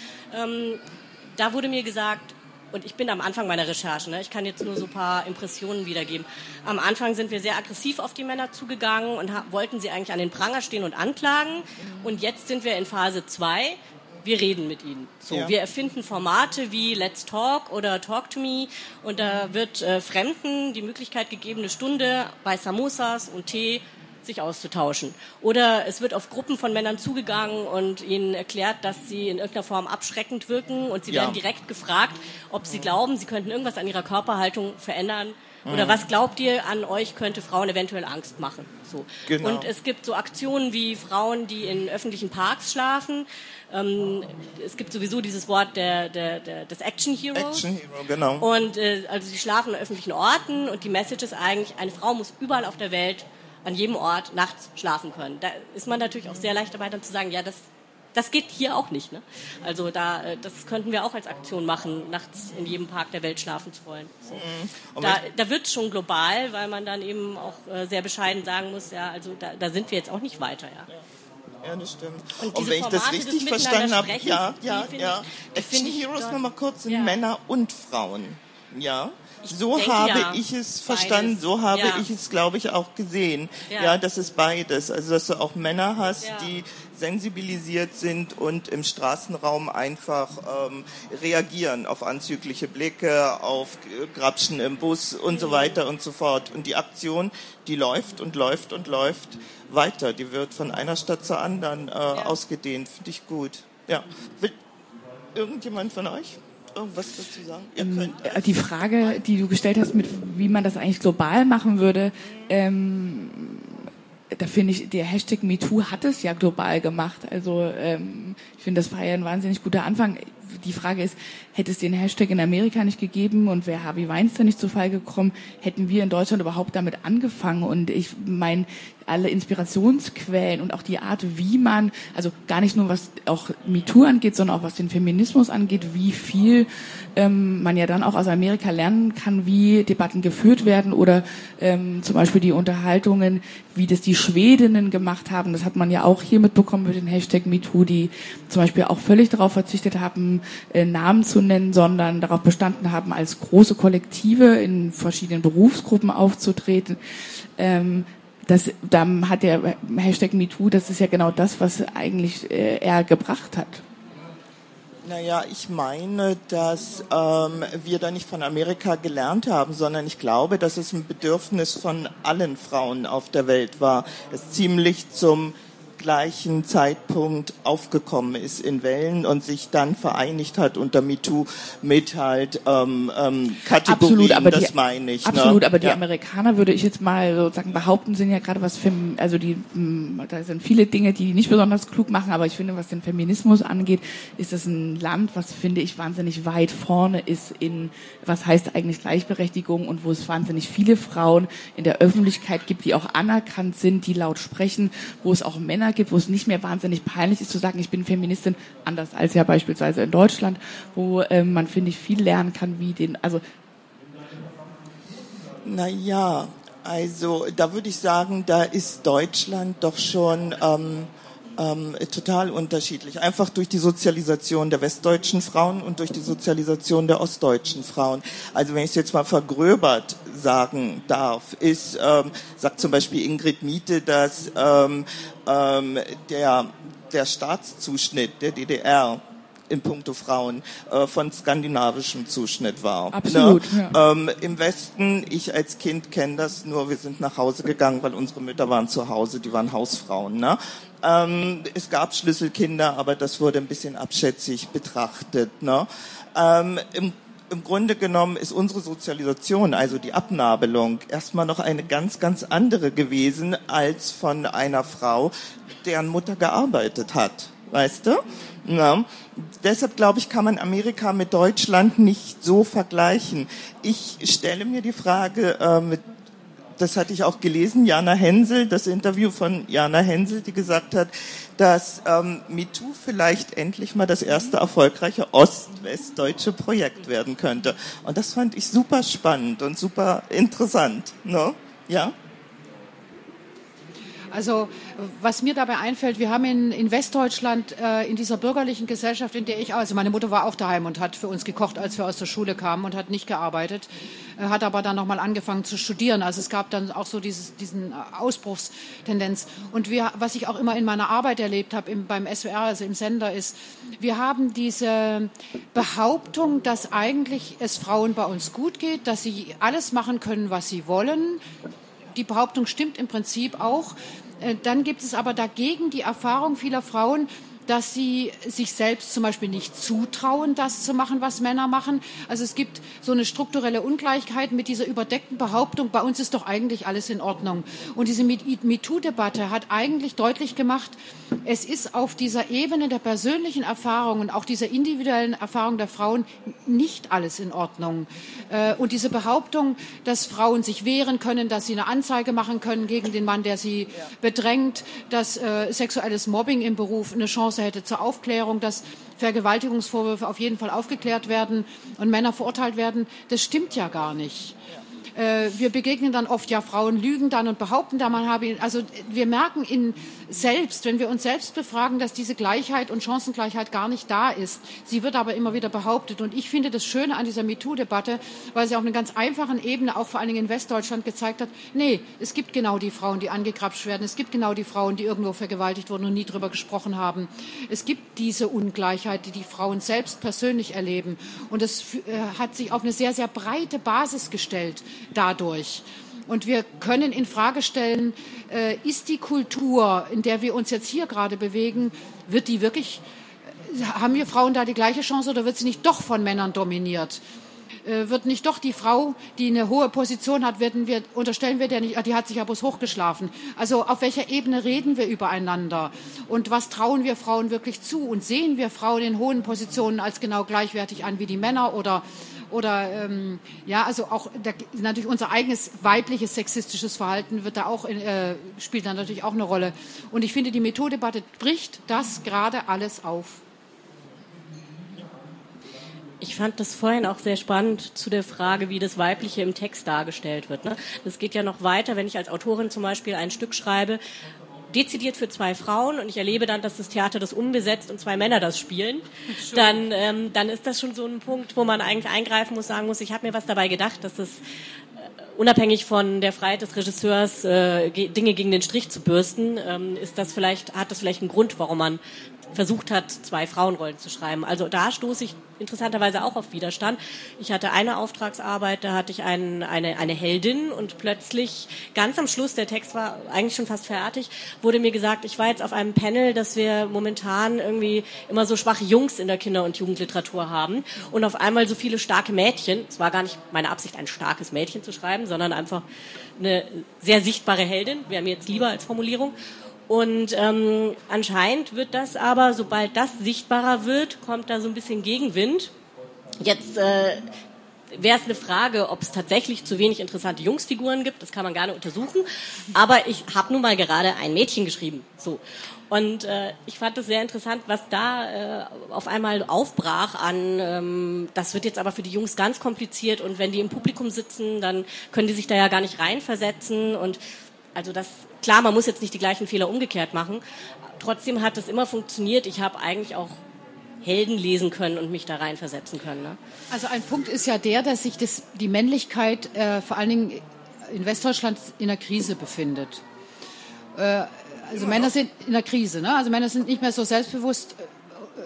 da wurde mir gesagt, und ich bin am Anfang meiner Recherchen, ne, ich kann jetzt nur so ein paar Impressionen wiedergeben. Am Anfang sind wir sehr aggressiv auf die Männer zugegangen und wollten sie eigentlich an den Pranger stehen und anklagen. Und jetzt sind wir in Phase 2. Wir reden mit ihnen. So, wir erfinden Formate wie Let's Talk oder Talk to Me und da wird Fremden die Möglichkeit gegeben, eine Stunde bei Samosas und Tee sich auszutauschen. Oder es wird auf Gruppen von Männern zugegangen und ihnen erklärt, dass sie in irgendeiner Form abschreckend wirken und sie werden direkt gefragt, ob sie glauben, sie könnten irgendwas an ihrer Körperhaltung verändern. Oder was glaubt ihr, an euch könnte Frauen eventuell Angst machen? So. Genau. Und es gibt so Aktionen wie Frauen, die in öffentlichen Parks schlafen. Es gibt sowieso dieses Wort des Action Heroes. Action Hero, genau. Und also sie schlafen an öffentlichen Orten und die Message ist eigentlich, eine Frau muss überall auf der Welt, an jedem Ort, nachts schlafen können. Da ist man natürlich auch sehr leicht dabei, dann zu sagen, ja, das geht hier auch nicht. Ne? Also das könnten wir auch als Aktion machen, nachts in jedem Park der Welt schlafen zu wollen. So. Da wird es schon global, weil man dann eben auch sehr bescheiden sagen muss, ja, also da sind wir jetzt auch nicht weiter. Ja, das stimmt. Und wenn ich das richtig verstanden habe, Action Heroes nochmal kurz sind Männer und Frauen. Ja. So habe ich es verstanden, so habe ich es, glaube ich, auch gesehen. Ja, das ist beides. Also, dass du auch Männer hast, die sensibilisiert sind und im Straßenraum einfach reagieren auf anzügliche Blicke, auf Grapschen im Bus und so weiter und so fort. Und die Aktion, die läuft und läuft und läuft weiter. Die wird von einer Stadt zur anderen ausgedehnt. Finde ich gut. Ja. Will irgendjemand von euch irgendwas dazu sagen? Ihr könnt. Die Frage, die du gestellt hast, mit wie man das eigentlich global machen würde, da finde ich, der Hashtag MeToo hat es ja global gemacht. Also ich finde, das war ja ein wahnsinnig guter Anfang. Die Frage ist, hätte es den Hashtag in Amerika nicht gegeben und wäre Harvey Weinstein nicht zu Fall gekommen, hätten wir in Deutschland überhaupt damit angefangen. Und ich meine, alle Inspirationsquellen und auch die Art, wie man, also gar nicht nur was auch MeToo angeht, sondern auch was den Feminismus angeht, wie viel man ja dann auch aus Amerika lernen kann, wie Debatten geführt werden oder zum Beispiel die Unterhaltungen, wie das die Schwedinnen gemacht haben. Das hat man ja auch hier mitbekommen mit dem Hashtag MeToo, die zum Beispiel auch völlig darauf verzichtet haben, Namen zu nennen, sondern darauf bestanden haben, als große Kollektive in verschiedenen Berufsgruppen aufzutreten. Da hat der Hashtag MeToo, das ist ja genau das, was eigentlich er gebracht hat. Naja, ich meine, dass wir da nicht von Amerika gelernt haben, sondern ich glaube, dass es ein Bedürfnis von allen Frauen auf der Welt war, es ziemlich zum gleichen Zeitpunkt aufgekommen ist in Wellen und sich dann vereinigt hat unter MeToo mit halt Kategorien, absolut, aber das meine ich. Absolut, ne? Aber die Amerikaner, würde ich jetzt mal sozusagen behaupten, sind ja gerade da sind viele Dinge, die nicht besonders klug machen, aber ich finde, was den Feminismus angeht, ist es ein Land, was, finde ich, wahnsinnig weit vorne ist in, was heißt eigentlich Gleichberechtigung und wo es wahnsinnig viele Frauen in der Öffentlichkeit gibt, die auch anerkannt sind, die laut sprechen, wo es auch Männer gibt, wo es nicht mehr wahnsinnig peinlich ist zu sagen, ich bin Feministin, anders als ja beispielsweise in Deutschland, wo man, finde ich, viel lernen kann, Naja, also da würde ich sagen, da ist Deutschland doch schon total unterschiedlich. Einfach durch die Sozialisation der westdeutschen Frauen und durch die Sozialisation der ostdeutschen Frauen. Also wenn ich es jetzt mal vergröbert sagen darf, sagt zum Beispiel Ingrid Miete, dass der Staatszuschnitt der DDR in puncto Frauen von skandinavischem Zuschnitt war. Absolut. Ne? Ja. Im Westen, ich als Kind kenne das nur, wir sind nach Hause gegangen, weil unsere Mütter waren zu Hause, die waren Hausfrauen. Ne? Es gab Schlüsselkinder, aber das wurde ein bisschen abschätzig betrachtet. Ne? im Grunde genommen ist unsere Sozialisation, also die Abnabelung, erstmal noch eine ganz, ganz andere gewesen als von einer Frau, deren Mutter gearbeitet hat. Weißt du? Ja. Deshalb, glaube ich, kann man Amerika mit Deutschland nicht so vergleichen. Ich stelle mir die Frage, das hatte ich auch gelesen, Jana Hensel, das Interview von Jana Hensel, die gesagt hat, dass MeToo vielleicht endlich mal das erste erfolgreiche ost-westdeutsche Projekt werden könnte. Und das fand ich super spannend und super interessant. Ne? Ja? Also was mir dabei einfällt, wir haben in Westdeutschland in dieser bürgerlichen Gesellschaft, in der ich, also meine Mutter war auch daheim und hat für uns gekocht, als wir aus der Schule kamen und hat nicht gearbeitet, hat aber dann nochmal angefangen zu studieren. Also es gab dann auch so diesen Ausbruchstendenz. Und was ich auch immer in meiner Arbeit erlebt habe beim SWR, also im Sender, ist, wir haben diese Behauptung, dass eigentlich es Frauen bei uns gut geht, dass sie alles machen können, was sie wollen. Die Behauptung stimmt im Prinzip auch. Dann gibt es aber dagegen die Erfahrung vieler Frauen, dass sie sich selbst zum Beispiel nicht zutrauen, das zu machen, was Männer machen. Also es gibt so eine strukturelle Ungleichheit mit dieser überdeckten Behauptung, bei uns ist doch eigentlich alles in Ordnung. Und diese MeToo-Debatte hat eigentlich deutlich gemacht, es ist auf dieser Ebene der persönlichen Erfahrung und auch dieser individuellen Erfahrung der Frauen nicht alles in Ordnung. Und diese Behauptung, dass Frauen sich wehren können, dass sie eine Anzeige machen können gegen den Mann, der sie bedrängt, dass sexuelles Mobbing im Beruf eine Chance hätte zur Aufklärung, dass Vergewaltigungsvorwürfe auf jeden Fall aufgeklärt werden und Männer verurteilt werden, das stimmt ja gar nicht. Wir begegnen dann oft, ja, Frauen lügen dann und behaupten da, also wir merken wenn wir uns selbst befragen, dass diese Gleichheit und Chancengleichheit gar nicht da ist. Sie wird aber immer wieder behauptet. Und ich finde das Schöne an dieser MeToo-Debatte, weil sie auf einer ganz einfachen Ebene, auch vor allen Dingen in Westdeutschland, gezeigt hat, nee, es gibt genau die Frauen, die angegrapscht werden. Es gibt genau die Frauen, die irgendwo vergewaltigt wurden und nie drüber gesprochen haben. Es gibt diese Ungleichheit, die Frauen selbst persönlich erleben. Und es hat sich auf eine sehr, sehr breite Basis gestellt dadurch. Und wir können in Frage stellen, ist die Kultur, in der wir uns jetzt hier gerade bewegen, haben wir Frauen da die gleiche Chance oder wird sie nicht doch von Männern dominiert? Wird nicht doch die Frau, die eine hohe Position hat, unterstellen wir der nicht, die hat sich ja bloß hochgeschlafen. Also auf welcher Ebene reden wir übereinander? Und was trauen wir Frauen wirklich zu? Und sehen wir Frauen in hohen Positionen als genau gleichwertig an wie die Männer oder also auch natürlich unser eigenes weibliches sexistisches Verhalten spielt da natürlich auch eine Rolle. Und ich finde, die MeToo-Debatte bricht das gerade alles auf. Ich fand das vorhin auch sehr spannend zu der Frage, wie das Weibliche im Text dargestellt wird. Ne? Das geht ja noch weiter, wenn ich als Autorin zum Beispiel ein Stück schreibe, dezidiert für 2 Frauen und ich erlebe dann, dass das Theater das umbesetzt und 2 Männer das spielen, dann ist das schon so ein Punkt, wo man eigentlich eingreifen muss, sagen muss, ich habe mir was dabei gedacht, dass das unabhängig von der Freiheit des Regisseurs Dinge gegen den Strich zu bürsten, hat das vielleicht einen Grund, warum man versucht hat, 2 Frauenrollen zu schreiben. Also da stoße ich interessanterweise auch auf Widerstand. Ich hatte eine Auftragsarbeit, da hatte ich eine Heldin und plötzlich, ganz am Schluss, der Text war eigentlich schon fast fertig, wurde mir gesagt, ich war jetzt auf einem Panel, dass wir momentan irgendwie immer so schwache Jungs in der Kinder- und Jugendliteratur haben und auf einmal so viele starke Mädchen. Es war gar nicht meine Absicht, ein starkes Mädchen zu schreiben, sondern einfach eine sehr sichtbare Heldin, wäre mir jetzt lieber als Formulierung. Und anscheinend wird das aber, sobald das sichtbarer wird, kommt da so ein bisschen Gegenwind. Jetzt wäre es eine Frage, ob es tatsächlich zu wenig interessante Jungsfiguren gibt. Das kann man gerne untersuchen. Aber ich habe nun mal gerade ein Mädchen geschrieben. So. Und ich fand es sehr interessant, was da auf einmal aufbrach an, das wird jetzt aber für die Jungs ganz kompliziert und wenn die im Publikum sitzen, dann können die sich da ja gar nicht reinversetzen und also klar, man muss jetzt nicht die gleichen Fehler umgekehrt machen. Trotzdem hat es immer funktioniert. Ich habe eigentlich auch Helden lesen können und mich da reinversetzen können. Ne? Also ein Punkt ist ja der, dass sich die Männlichkeit vor allen Dingen in Westdeutschland in der Krise befindet. Also Männer sind in der Krise. Ne? Also Männer sind nicht mehr so selbstbewusst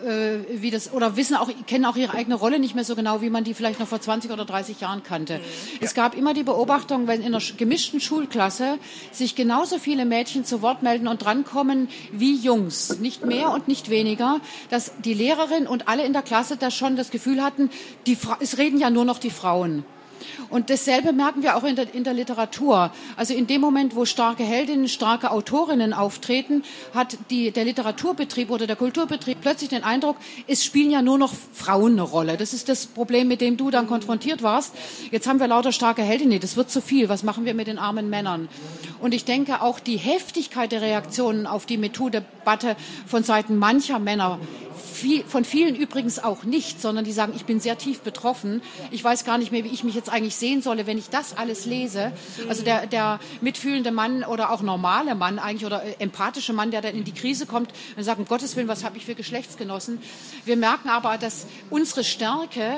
wie das, oder kennen auch ihre eigene Rolle nicht mehr so genau, wie man die vielleicht noch vor 20 oder 30 Jahren kannte. Es gab immer die Beobachtung, wenn in einer gemischten Schulklasse sich genauso viele Mädchen zu Wort melden und drankommen wie Jungs, nicht mehr und nicht weniger, dass die Lehrerin und alle in der Klasse da schon das Gefühl hatten, es reden ja nur noch die Frauen. Und dasselbe merken wir auch in der Literatur. Also in dem Moment, wo starke Heldinnen, starke Autorinnen auftreten, hat der Literaturbetrieb oder der Kulturbetrieb plötzlich den Eindruck, es spielen ja nur noch Frauen eine Rolle. Das ist das Problem, mit dem du dann konfrontiert warst. Jetzt haben wir lauter starke Heldinnen, das wird zu viel. Was machen wir mit den armen Männern? Und ich denke auch die Heftigkeit der Reaktionen auf die MeToo-Debatte von Seiten mancher Männer, von vielen übrigens auch nicht, sondern die sagen, ich bin sehr tief betroffen. Ich weiß gar nicht mehr, wie ich mich jetzt eigentlich sehen solle, wenn ich das alles lese. Also der mitfühlende Mann oder auch normale Mann eigentlich oder empathische Mann, der dann in die Krise kommt und sagt, um Gottes Willen, was habe ich für Geschlechtsgenossen? Wir merken aber, dass unsere Stärke,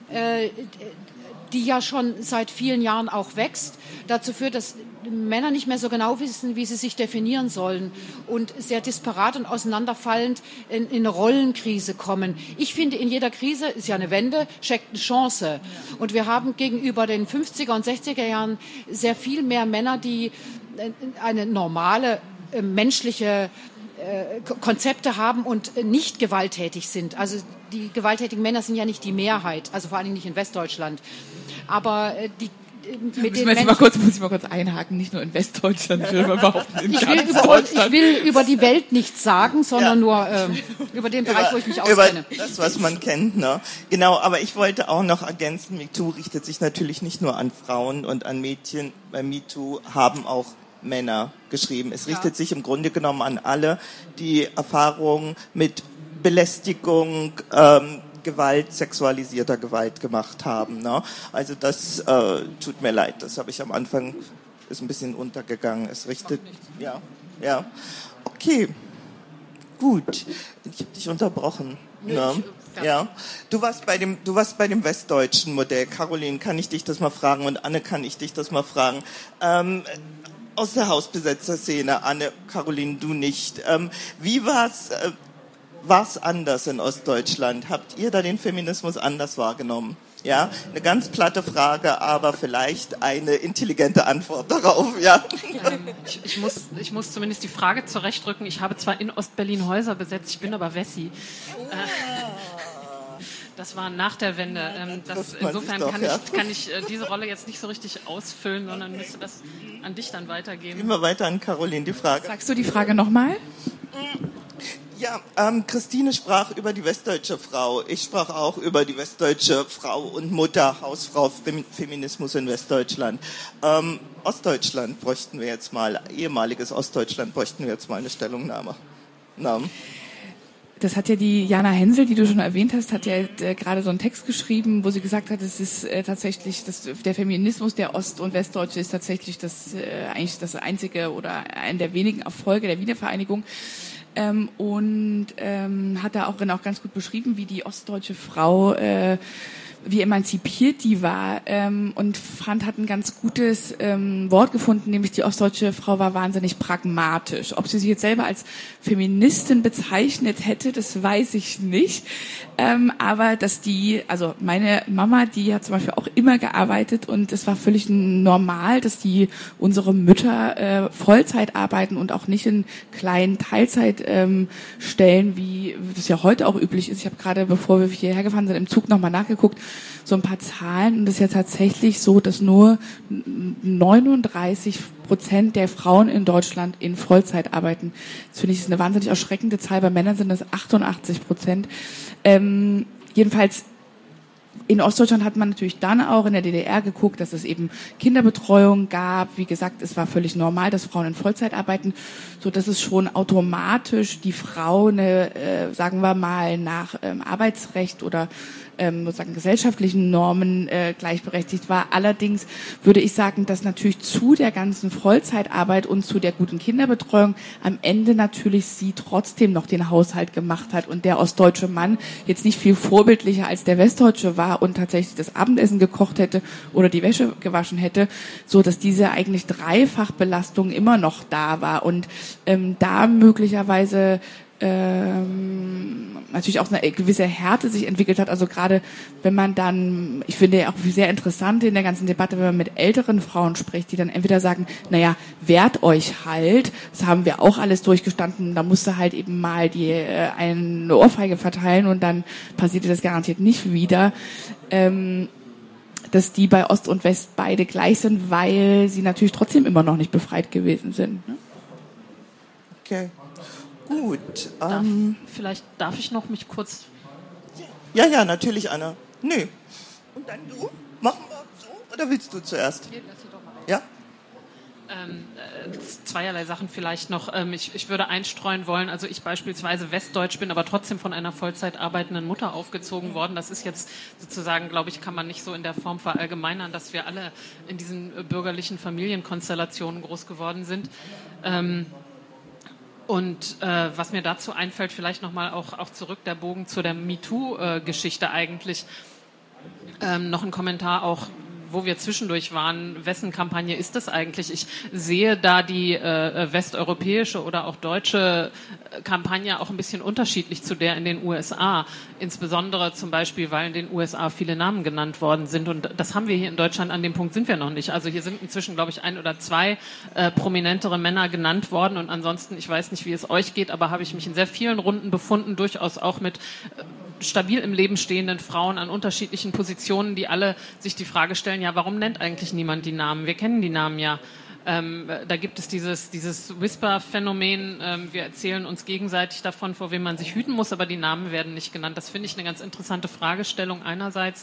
die ja schon seit vielen Jahren auch wächst, dazu führt, dass Männer nicht mehr so genau wissen, wie sie sich definieren sollen und sehr disparat und auseinanderfallend in eine Rollenkrise kommen. Ich finde, in jeder Krise, ist ja eine Wende, steckt eine Chance. Und wir haben gegenüber den 50er und 60er Jahren sehr viel mehr Männer, die eine normale menschliche Konzepte haben und nicht gewalttätig sind. Also die gewalttätigen Männer sind ja nicht die Mehrheit, also vor allem nicht in Westdeutschland. Aber muss ich mal kurz einhaken, nicht nur in Westdeutschland, ich will mal behaupten, in ganz Deutschland. Ich will über die Welt nichts sagen, sondern nur über den Bereich, wo ich mich auskenne. Über das, was man kennt, ne? Genau, aber ich wollte auch noch ergänzen, MeToo richtet sich natürlich nicht nur an Frauen und an Mädchen. Bei MeToo haben auch Männer geschrieben. Es richtet sich im Grunde genommen an alle, die Erfahrungen mit Belästigung, Gewalt, sexualisierter Gewalt gemacht haben. Ne? Also das tut mir leid, das habe ich am Anfang, ist ein bisschen untergegangen. Es richtet, ja. Okay, gut. Ich habe dich unterbrochen. Ne? Ja. Du warst bei dem westdeutschen Modell. Caroline, kann ich dich das mal fragen? Und Anne, kann ich dich das mal fragen? Aus der Hausbesetzerszene, Anne, Caroline, du nicht. Wie war's anders in Ostdeutschland? Habt ihr da den Feminismus anders wahrgenommen? Ja, eine ganz platte Frage, aber vielleicht eine intelligente Antwort darauf, ja. Ich muss zumindest die Frage zurechtrücken. Ich habe zwar in Ostberlin Häuser besetzt, ich bin aber Wessi. Das war nach der Wende. Insofern kann ich diese Rolle jetzt nicht so richtig ausfüllen, sondern müsste das an dich dann weitergeben. Gehen wir weiter an Caroline, die Frage. Sagst du die Frage nochmal? Ja, Christine sprach über die westdeutsche Frau. Ich sprach auch über die westdeutsche Frau und Mutter, Hausfrau, Feminismus in Westdeutschland. Ostdeutschland bräuchten wir jetzt mal, ehemaliges Ostdeutschland bräuchten wir jetzt mal eine Stellungnahme. Das hat ja die Jana Hensel, die du schon erwähnt hast, hat ja gerade so einen Text geschrieben, wo sie gesagt hat, es ist tatsächlich, der Feminismus der Ost- und Westdeutsche ist tatsächlich eigentlich das einzige oder ein der wenigen Erfolge der Wiedervereinigung. Hat da auch ganz gut beschrieben, wie die ostdeutsche Frau, wie emanzipiert die war, und hat ein ganz gutes Wort gefunden, nämlich die ostdeutsche Frau war wahnsinnig pragmatisch. Ob sie sich jetzt selber als Feministin bezeichnet hätte, das weiß ich nicht. Aber also meine Mama, die hat zum Beispiel auch immer gearbeitet und es war völlig normal, dass unsere Mütter Vollzeit arbeiten und auch nicht in kleinen Teilzeitstellen, wie das ja heute auch üblich ist. Ich habe gerade, bevor wir hierher gefahren sind, im Zug nochmal nachgeguckt, so ein paar Zahlen, und es ist ja tatsächlich so, dass nur 39% der Frauen in Deutschland in Vollzeit arbeiten. Das finde ich ist eine wahnsinnig erschreckende Zahl. Bei Männern sind das 88%. Jedenfalls in Ostdeutschland hat man natürlich dann auch in der DDR geguckt, dass es eben Kinderbetreuung gab. Wie gesagt, es war völlig normal, dass Frauen in Vollzeit arbeiten, so dass es schon automatisch die Frau sagen wir mal, nach Arbeitsrecht oder sozusagen gesellschaftlichen Normen gleichberechtigt war. Allerdings würde ich sagen, dass natürlich zu der ganzen Vollzeitarbeit und zu der guten Kinderbetreuung am Ende natürlich sie trotzdem noch den Haushalt gemacht hat und der ostdeutsche Mann jetzt nicht viel vorbildlicher als der westdeutsche war und tatsächlich das Abendessen gekocht hätte oder die Wäsche gewaschen hätte, so dass diese eigentlich Dreifachbelastung immer noch da war und da möglicherweise natürlich auch eine gewisse Härte sich entwickelt hat. Also gerade wenn man dann, ich finde ja auch sehr interessant in der ganzen Debatte, wenn man mit älteren Frauen spricht, die dann entweder sagen, naja, wehrt euch halt, das haben wir auch alles durchgestanden, da musste halt eben mal eine Ohrfeige verteilen und dann passierte das garantiert nicht wieder. Dass die bei Ost und West beide gleich sind, weil sie natürlich trotzdem immer noch nicht befreit gewesen sind. Ne? Okay, gut. Vielleicht darf ich noch mich kurz... Ja, natürlich, Anna. Nö. Und dann du? Machen wir so? Oder willst du zuerst? Ja? Zweierlei Sachen vielleicht noch. Ich würde einstreuen wollen, also ich beispielsweise westdeutsch bin, aber trotzdem von einer Vollzeit arbeitenden Mutter aufgezogen worden. Das ist jetzt sozusagen, glaube ich, kann man nicht so in der Form verallgemeinern, dass wir alle in diesen bürgerlichen Familienkonstellationen groß geworden sind. Und was mir dazu einfällt, vielleicht nochmal auch zurück der Bogen zu der MeToo-Geschichte eigentlich. Noch ein Kommentar auch, wo wir zwischendurch waren, wessen Kampagne ist das eigentlich? Ich sehe da die westeuropäische oder auch deutsche Kampagne auch ein bisschen unterschiedlich zu der in den USA. Insbesondere zum Beispiel, weil in den USA viele Namen genannt worden sind. Und das haben wir hier in Deutschland, an dem Punkt sind wir noch nicht. Also hier sind inzwischen, glaube ich, 1 oder 2 prominentere Männer genannt worden. Und ansonsten, ich weiß nicht, wie es euch geht, aber habe ich mich in sehr vielen Runden befunden, durchaus auch mit stabil im Leben stehenden Frauen an unterschiedlichen Positionen, die alle sich die Frage stellen, ja, warum nennt eigentlich niemand die Namen? Wir kennen die Namen ja. Da gibt es dieses Whisper-Phänomen, wir erzählen uns gegenseitig davon, vor wem man sich hüten muss, aber die Namen werden nicht genannt. Das finde ich eine ganz interessante Fragestellung. Einerseits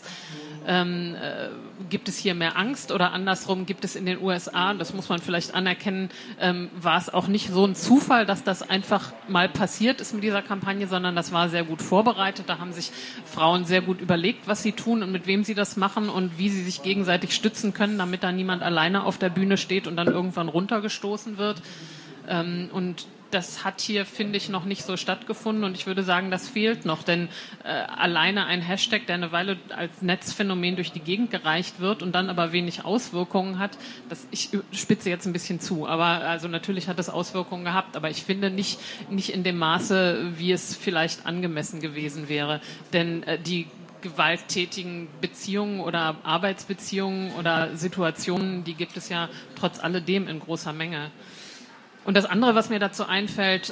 gibt es hier mehr Angst oder andersrum gibt es in den USA, das muss man vielleicht anerkennen, war es auch nicht so ein Zufall, dass das einfach mal passiert ist mit dieser Kampagne, sondern das war sehr gut vorbereitet. Da haben sich Frauen sehr gut überlegt, was sie tun und mit wem sie das machen und wie sie sich gegenseitig stützen können, damit da niemand alleine auf der Bühne steht und dann irgendwann runtergestoßen wird. Und das hat hier, finde ich, noch nicht so stattgefunden und ich würde sagen, das fehlt noch, denn alleine ein Hashtag, der eine Weile als Netzphänomen durch die Gegend gereicht wird und dann aber wenig Auswirkungen hat, ich spitze jetzt ein bisschen zu, aber also natürlich hat es Auswirkungen gehabt, aber ich finde nicht in dem Maße, wie es vielleicht angemessen gewesen wäre, denn die gewalttätigen Beziehungen oder Arbeitsbeziehungen oder Situationen, die gibt es ja trotz alledem in großer Menge. Und das andere, was mir dazu einfällt,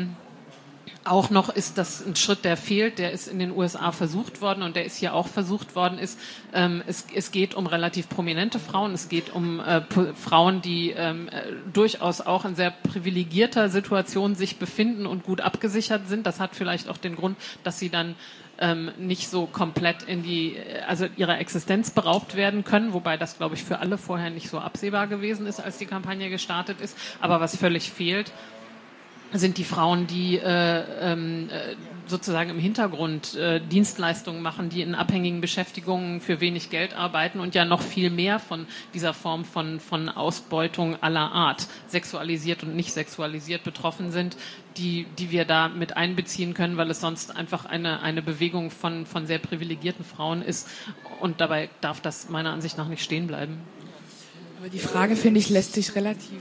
auch noch ist, dass ein Schritt, der fehlt, der ist in den USA versucht worden und der ist hier auch versucht worden, ist, es geht um relativ prominente Frauen, es geht um Frauen, die durchaus auch in sehr privilegierter Situation sich befinden und gut abgesichert sind. Das hat vielleicht auch den Grund, dass sie dann nicht so komplett also ihrer Existenz beraubt werden können, wobei das, glaube ich, für alle vorher nicht so absehbar gewesen ist, als die Kampagne gestartet ist. Aber was völlig fehlt, sind die Frauen, die sozusagen im Hintergrund Dienstleistungen machen, die in abhängigen Beschäftigungen für wenig Geld arbeiten und ja noch viel mehr von dieser Form von Ausbeutung aller Art, sexualisiert und nicht sexualisiert, betroffen sind, die wir da mit einbeziehen können, weil es sonst einfach eine Bewegung von sehr privilegierten Frauen ist und dabei darf das meiner Ansicht nach nicht stehen bleiben. Aber die Frage, finde ich, lässt sich relativ...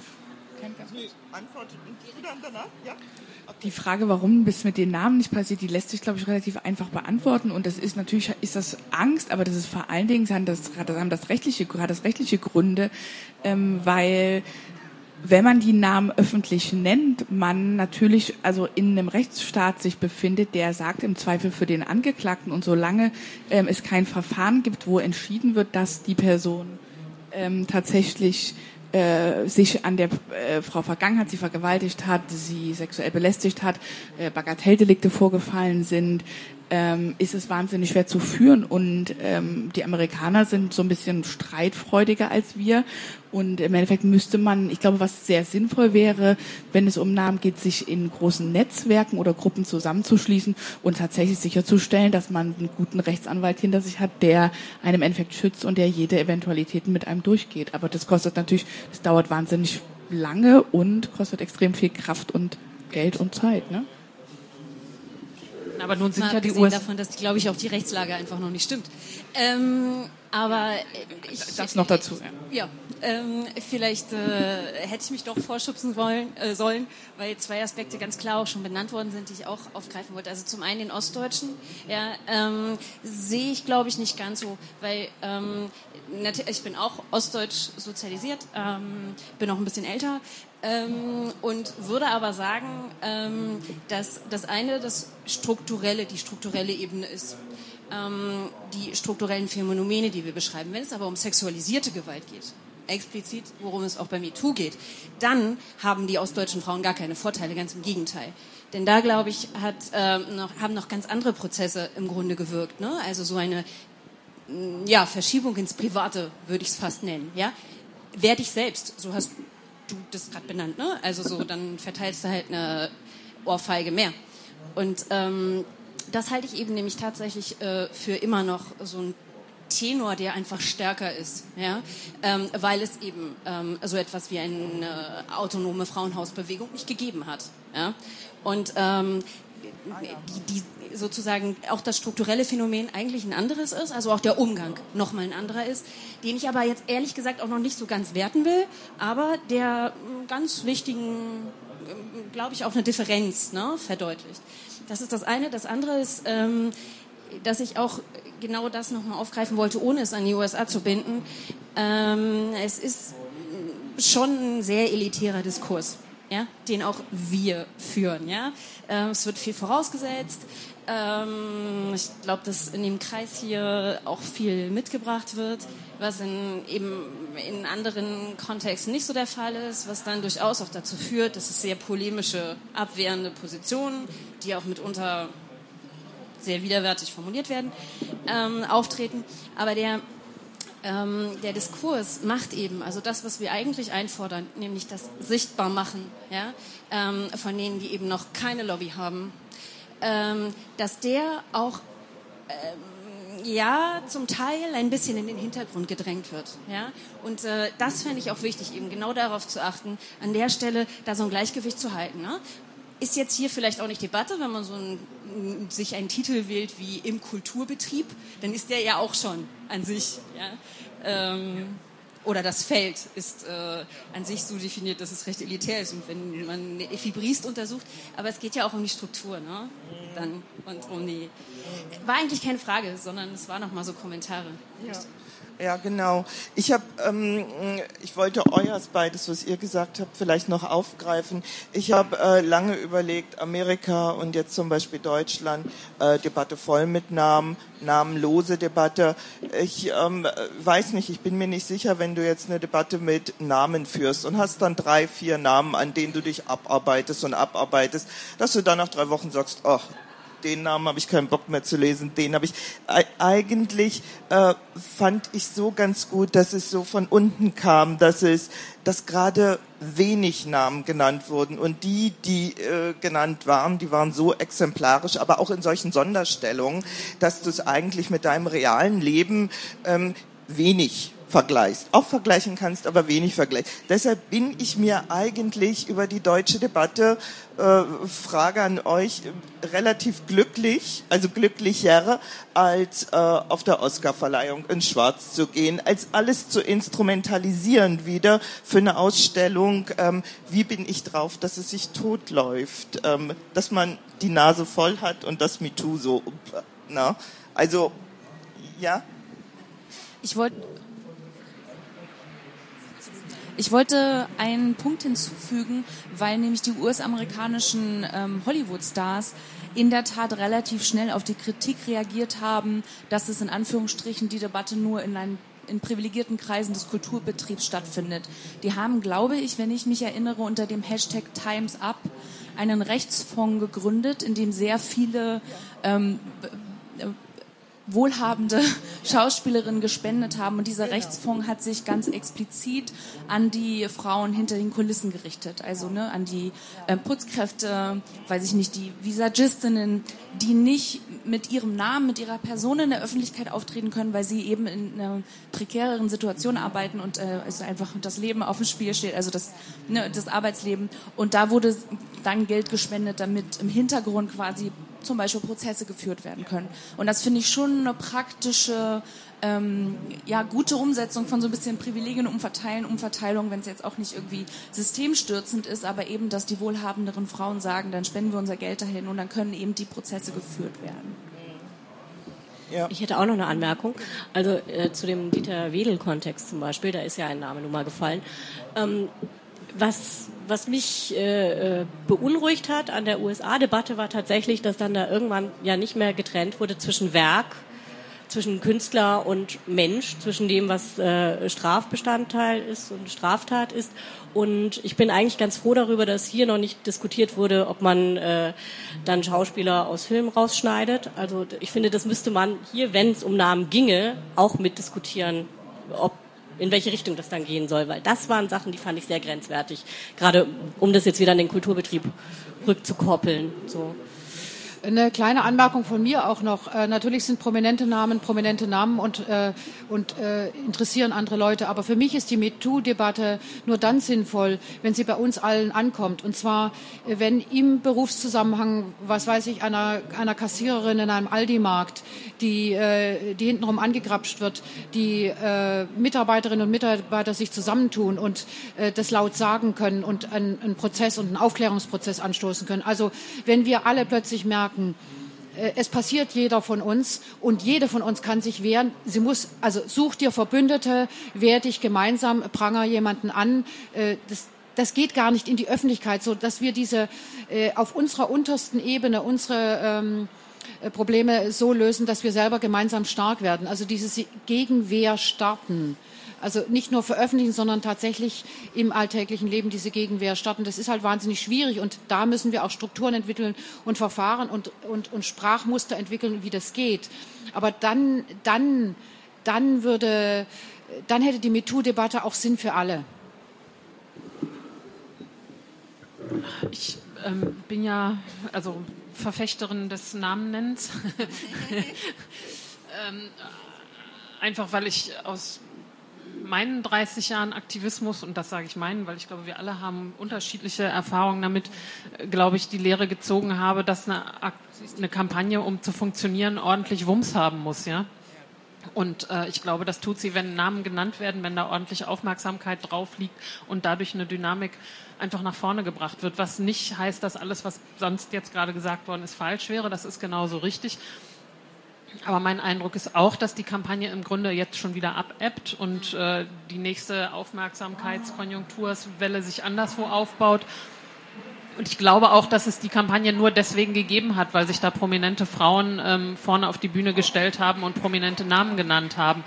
Die Frage, warum das mit den Namen nicht passiert, die lässt sich, glaube ich, relativ einfach beantworten. Und das ist natürlich, ist das Angst, aber das ist vor allen Dingen, hat das rechtliche Gründe, weil wenn man die Namen öffentlich nennt, man natürlich also in einem Rechtsstaat sich befindet, der sagt im Zweifel für den Angeklagten und solange es kein Verfahren gibt, wo entschieden wird, dass die Person tatsächlich sich an der Frau vergangen hat, sie vergewaltigt hat, sie sexuell belästigt hat, Bagatelldelikte vorgefallen sind, ist es wahnsinnig schwer zu führen. Und die Amerikaner sind so ein bisschen streitfreudiger als wir. Und im Endeffekt müsste man, ich glaube, was sehr sinnvoll wäre, wenn es um Namen geht, sich in großen Netzwerken oder Gruppen zusammenzuschließen und tatsächlich sicherzustellen, dass man einen guten Rechtsanwalt hinter sich hat, der einen im Endeffekt schützt und der jede Eventualitäten mit einem durchgeht. Aber das kostet natürlich, das dauert wahnsinnig lange und kostet extrem viel Kraft und Geld und Zeit, ne? Aber nun sind mal ja die abgesehen USA davon, dass, glaube ich, auch die Rechtslage einfach noch nicht stimmt. Aber das noch dazu. Ja, vielleicht hätte ich mich doch vorschubsen sollen, weil zwei Aspekte ganz klar auch schon benannt worden sind, die ich auch aufgreifen wollte. Also zum einen den Ostdeutschen, ja, sehe ich, glaube ich, nicht ganz so, weil ich bin auch ostdeutsch sozialisiert, bin auch ein bisschen älter und würde aber sagen, dass das eine die strukturelle Ebene ist. Die strukturellen Phänomene, die wir beschreiben. Wenn es aber um sexualisierte Gewalt geht, explizit, worum es auch bei MeToo geht, dann haben die ostdeutschen Frauen gar keine Vorteile, ganz im Gegenteil. Denn da, glaube ich, haben noch ganz andere Prozesse im Grunde gewirkt. Ne? Also so eine Verschiebung ins Private, würde ich es fast nennen. Ja? Wer dich selbst, so hast du das gerade benannt, ne? Also so, dann verteilst du halt eine Ohrfeige mehr. Und das halte ich eben nämlich tatsächlich für immer noch so ein Tenor, der einfach stärker ist, ja? Weil es eben so etwas wie eine autonome Frauenhausbewegung nicht gegeben hat. Ja? Und die sozusagen auch das strukturelle Phänomen eigentlich ein anderes ist, also auch der Umgang nochmal ein anderer ist, den ich aber jetzt ehrlich gesagt auch noch nicht so ganz werten will, aber der ganz wichtigen, glaube ich, auch eine Differenz, ne, verdeutlicht. Das ist das eine. Das andere ist, dass ich auch genau das nochmal aufgreifen wollte, ohne es an die USA zu binden. Es ist schon ein sehr elitärer Diskurs, ja, den auch wir führen. Ja? Es wird viel vorausgesetzt. Ich glaube, dass in dem Kreis hier auch viel mitgebracht wird, was in anderen Kontexten nicht so der Fall ist, was dann durchaus auch dazu führt, dass es sehr polemische, abwehrende Positionen, die auch mitunter sehr widerwärtig formuliert werden, auftreten. Aber der Diskurs macht eben, also das, was wir eigentlich einfordern, nämlich das Sichtbarmachen, ja, von denen, die eben noch keine Lobby haben, dass der auch zum Teil ein bisschen in den Hintergrund gedrängt wird. Ja? Und das fände ich auch wichtig, eben genau darauf zu achten, an der Stelle da so ein Gleichgewicht zu halten. Ne? Ist jetzt hier vielleicht auch nicht Debatte, wenn man sich einen Titel wählt wie im Kulturbetrieb, dann ist der ja auch schon an sich, ja? Oder das Feld ist an sich so definiert, dass es recht elitär ist. Und wenn man Ephibrist untersucht, aber es geht ja auch um die Struktur, ne? Dann und um die. War eigentlich keine Frage, sondern es waren noch mal so Kommentare. Ja, genau. Ich wollte beides, was ihr gesagt habt, vielleicht noch aufgreifen. Ich habe lange überlegt, Amerika und jetzt zum Beispiel Deutschland, Debatte voll mit Namen, namenlose Debatte. Ich weiß nicht, ich bin mir nicht sicher, wenn du jetzt eine Debatte mit Namen führst und hast dann 3, 4 Namen, an denen du dich abarbeitest, dass du dann nach 3 Wochen sagst, ach, den Namen habe ich keinen Bock mehr zu lesen, den habe ich. Eigentlich fand ich so ganz gut, dass es so von unten kam, dass gerade wenig Namen genannt wurden und die genannt waren, die waren so exemplarisch, aber auch in solchen Sonderstellungen, dass du es eigentlich mit deinem realen Leben wenig vergleichst. Auch vergleichen kannst, aber wenig vergleichst. Deshalb bin ich mir eigentlich über die deutsche Debatte, Frage an euch, relativ glücklich, also glücklicher, als auf der Oscarverleihung in Schwarz zu gehen, als alles zu instrumentalisieren wieder für eine Ausstellung, wie bin ich drauf, dass es sich totläuft, dass man die Nase voll hat und das MeToo so, na, also, ja. Ich wollte einen Punkt hinzufügen, weil nämlich die US-amerikanischen Hollywood-Stars in der Tat relativ schnell auf die Kritik reagiert haben, dass es in Anführungsstrichen die Debatte nur in privilegierten Kreisen des Kulturbetriebs stattfindet. Die haben, glaube ich, wenn ich mich erinnere, unter dem Hashtag Time's Up einen Rechtsfonds gegründet, in dem sehr viele wohlhabende Schauspielerinnen gespendet haben. Und dieser Rechtsfonds hat sich ganz explizit an die Frauen hinter den Kulissen gerichtet. Also an die Putzkräfte, weiß ich nicht, die Visagistinnen, die nicht mit ihrem Namen, mit ihrer Person in der Öffentlichkeit auftreten können, weil sie eben in einer prekäreren Situation arbeiten und also einfach das Leben auf dem Spiel steht, also das Arbeitsleben. Und da wurde dann Geld gespendet, damit im Hintergrund quasi zum Beispiel Prozesse geführt werden können. Und das finde ich schon eine praktische, gute Umsetzung von so ein bisschen Privilegien Umverteilung, wenn es jetzt auch nicht irgendwie systemstürzend ist, aber eben, dass die wohlhabenderen Frauen sagen, dann spenden wir unser Geld dahin und dann können eben die Prozesse geführt werden. Ja. Ich hätte auch noch eine Anmerkung. Also zu dem Dieter Wedel-Kontext zum Beispiel, da ist ja ein Name nun mal gefallen. Was mich beunruhigt hat an der USA-Debatte war tatsächlich, dass dann da irgendwann ja nicht mehr getrennt wurde zwischen Werk, zwischen Künstler und Mensch, zwischen dem, was Strafbestandteil ist und Straftat ist. Und ich bin eigentlich ganz froh darüber, dass hier noch nicht diskutiert wurde, ob man dann Schauspieler aus Filmen rausschneidet. Also ich finde, das müsste man hier, wenn es um Namen ginge, auch mitdiskutieren, in welche Richtung das dann gehen soll. Weil das waren Sachen, die fand ich sehr grenzwertig. Gerade um das jetzt wieder an den Kulturbetrieb rückzukoppeln. So. Eine kleine Anmerkung von mir auch noch. Natürlich sind prominente Namen und interessieren andere Leute. Aber für mich ist die MeToo-Debatte nur dann sinnvoll, wenn sie bei uns allen ankommt. Und zwar, wenn im Berufszusammenhang, was weiß ich, einer Kassiererin in einem Aldi-Markt, die hintenrum angegrapscht wird, die Mitarbeiterinnen und Mitarbeiter sich zusammentun und das laut sagen können und einen Prozess und einen Aufklärungsprozess anstoßen können. Also wenn wir alle plötzlich merken, es passiert jeder von uns und jede von uns kann sich wehren. Such dir Verbündete, wehr dich gemeinsam, pranger jemanden an. Das geht gar nicht in die Öffentlichkeit, so dass wir auf unserer untersten Ebene unsere Probleme so lösen, dass wir selber gemeinsam stark werden. Also dieses Gegenwehr starten. Also nicht nur veröffentlichen, sondern tatsächlich im alltäglichen Leben diese Gegenwehr starten. Das ist halt wahnsinnig schwierig und da müssen wir auch Strukturen entwickeln und Verfahren und Sprachmuster entwickeln, wie das geht. Aber dann hätte die MeToo-Debatte auch Sinn für alle. Ich bin ja Verfechterin des Namennennens. Einfach weil ich aus meinen 30 Jahren Aktivismus, und das sage ich meinen, weil ich glaube, wir alle haben unterschiedliche Erfahrungen damit, glaube ich, die Lehre gezogen habe, dass eine Kampagne, um zu funktionieren, ordentlich Wumms haben muss, ja. Und ich glaube, das tut sie, wenn Namen genannt werden, wenn da ordentlich Aufmerksamkeit drauf liegt und dadurch eine Dynamik einfach nach vorne gebracht wird, was nicht heißt, dass alles, was sonst jetzt gerade gesagt worden ist, falsch wäre. Das ist genauso richtig. Aber mein Eindruck ist auch, dass die Kampagne im Grunde jetzt schon wieder abebbt und die nächste Aufmerksamkeitskonjunkturwelle sich anderswo aufbaut. Und ich glaube auch, dass es die Kampagne nur deswegen gegeben hat, weil sich da prominente Frauen vorne auf die Bühne gestellt haben und prominente Namen genannt haben.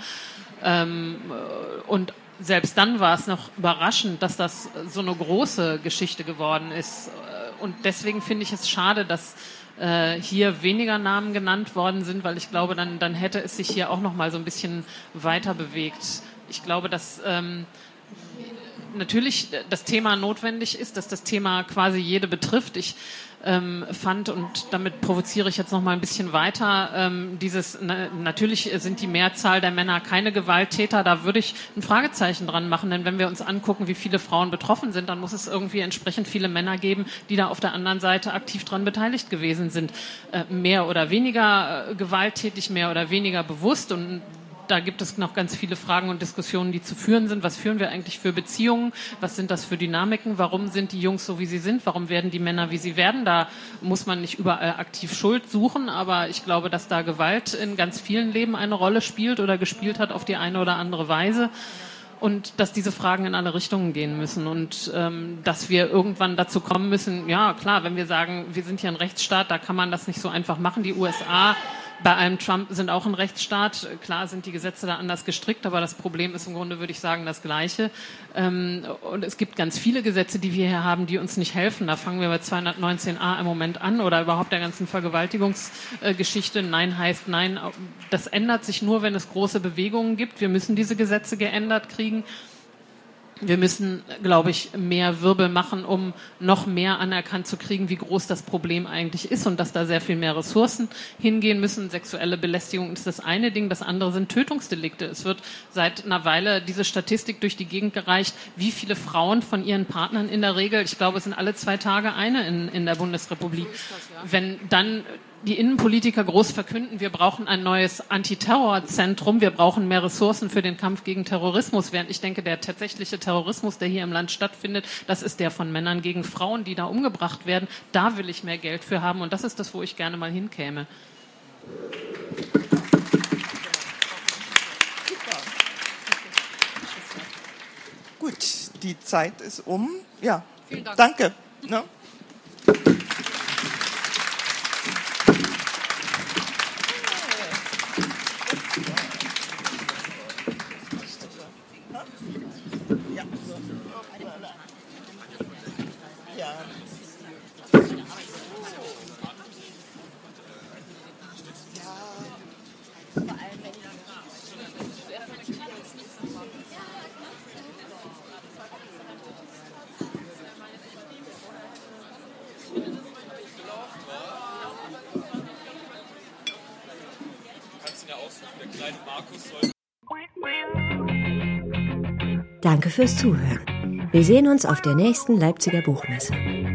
Und selbst dann war es noch überraschend, dass das so eine große Geschichte geworden ist. Und deswegen finde ich es schade, dass hier weniger Namen genannt worden sind, weil ich glaube, dann hätte es sich hier auch noch mal so ein bisschen weiter bewegt. Ich glaube, dass natürlich das Thema notwendig ist, dass das Thema quasi jede betrifft. Ich fand, und damit provoziere ich jetzt noch mal ein bisschen weiter, natürlich sind die Mehrzahl der Männer keine Gewalttäter, da würde ich ein Fragezeichen dran machen, denn wenn wir uns angucken, wie viele Frauen betroffen sind, dann muss es irgendwie entsprechend viele Männer geben, die da auf der anderen Seite aktiv dran beteiligt gewesen sind. Mehr oder weniger gewalttätig, mehr oder weniger bewusst, und da gibt es noch ganz viele Fragen und Diskussionen, die zu führen sind. Was führen wir eigentlich für Beziehungen? Was sind das für Dynamiken? Warum sind die Jungs so, wie sie sind? Warum werden die Männer, wie sie werden? Da muss man nicht überall aktiv Schuld suchen, aber ich glaube, dass da Gewalt in ganz vielen Leben eine Rolle spielt oder gespielt hat auf die eine oder andere Weise. Und dass diese Fragen in alle Richtungen gehen müssen und dass wir irgendwann dazu kommen müssen, ja klar, wenn wir sagen, wir sind hier ein Rechtsstaat, da kann man das nicht so einfach machen. Die USA bei einem Trump sind auch ein Rechtsstaat. Klar sind die Gesetze da anders gestrickt, aber das Problem ist im Grunde, würde ich sagen, das Gleiche. Und es gibt ganz viele Gesetze, die wir hier haben, die uns nicht helfen. Da fangen wir bei 219a im Moment an oder überhaupt der ganzen Vergewaltigungsgeschichte. Nein heißt Nein. Das ändert sich nur, wenn es große Bewegungen gibt. Wir müssen diese Gesetze geändert kriegen. Wir müssen, glaube ich, mehr Wirbel machen, um noch mehr anerkannt zu kriegen, wie groß das Problem eigentlich ist und dass da sehr viel mehr Ressourcen hingehen müssen. Sexuelle Belästigung ist das eine Ding, das andere sind Tötungsdelikte. Es wird seit einer Weile diese Statistik durch die Gegend gereicht, wie viele Frauen von ihren Partnern in der Regel, ich glaube, es sind alle 2 Tage eine in der Bundesrepublik. Wenn dann die Innenpolitiker groß verkünden, wir brauchen ein neues Antiterrorzentrum, wir brauchen mehr Ressourcen für den Kampf gegen Terrorismus, während ich denke, der tatsächliche Terrorismus, der hier im Land stattfindet, das ist der von Männern gegen Frauen, die da umgebracht werden. Da will ich mehr Geld für haben und das ist das, wo ich gerne mal hinkäme. Gut, die Zeit ist um. Ja, vielen Dank. Danke. Ja. Danke fürs Zuhören. Wir sehen uns auf der nächsten Leipziger Buchmesse.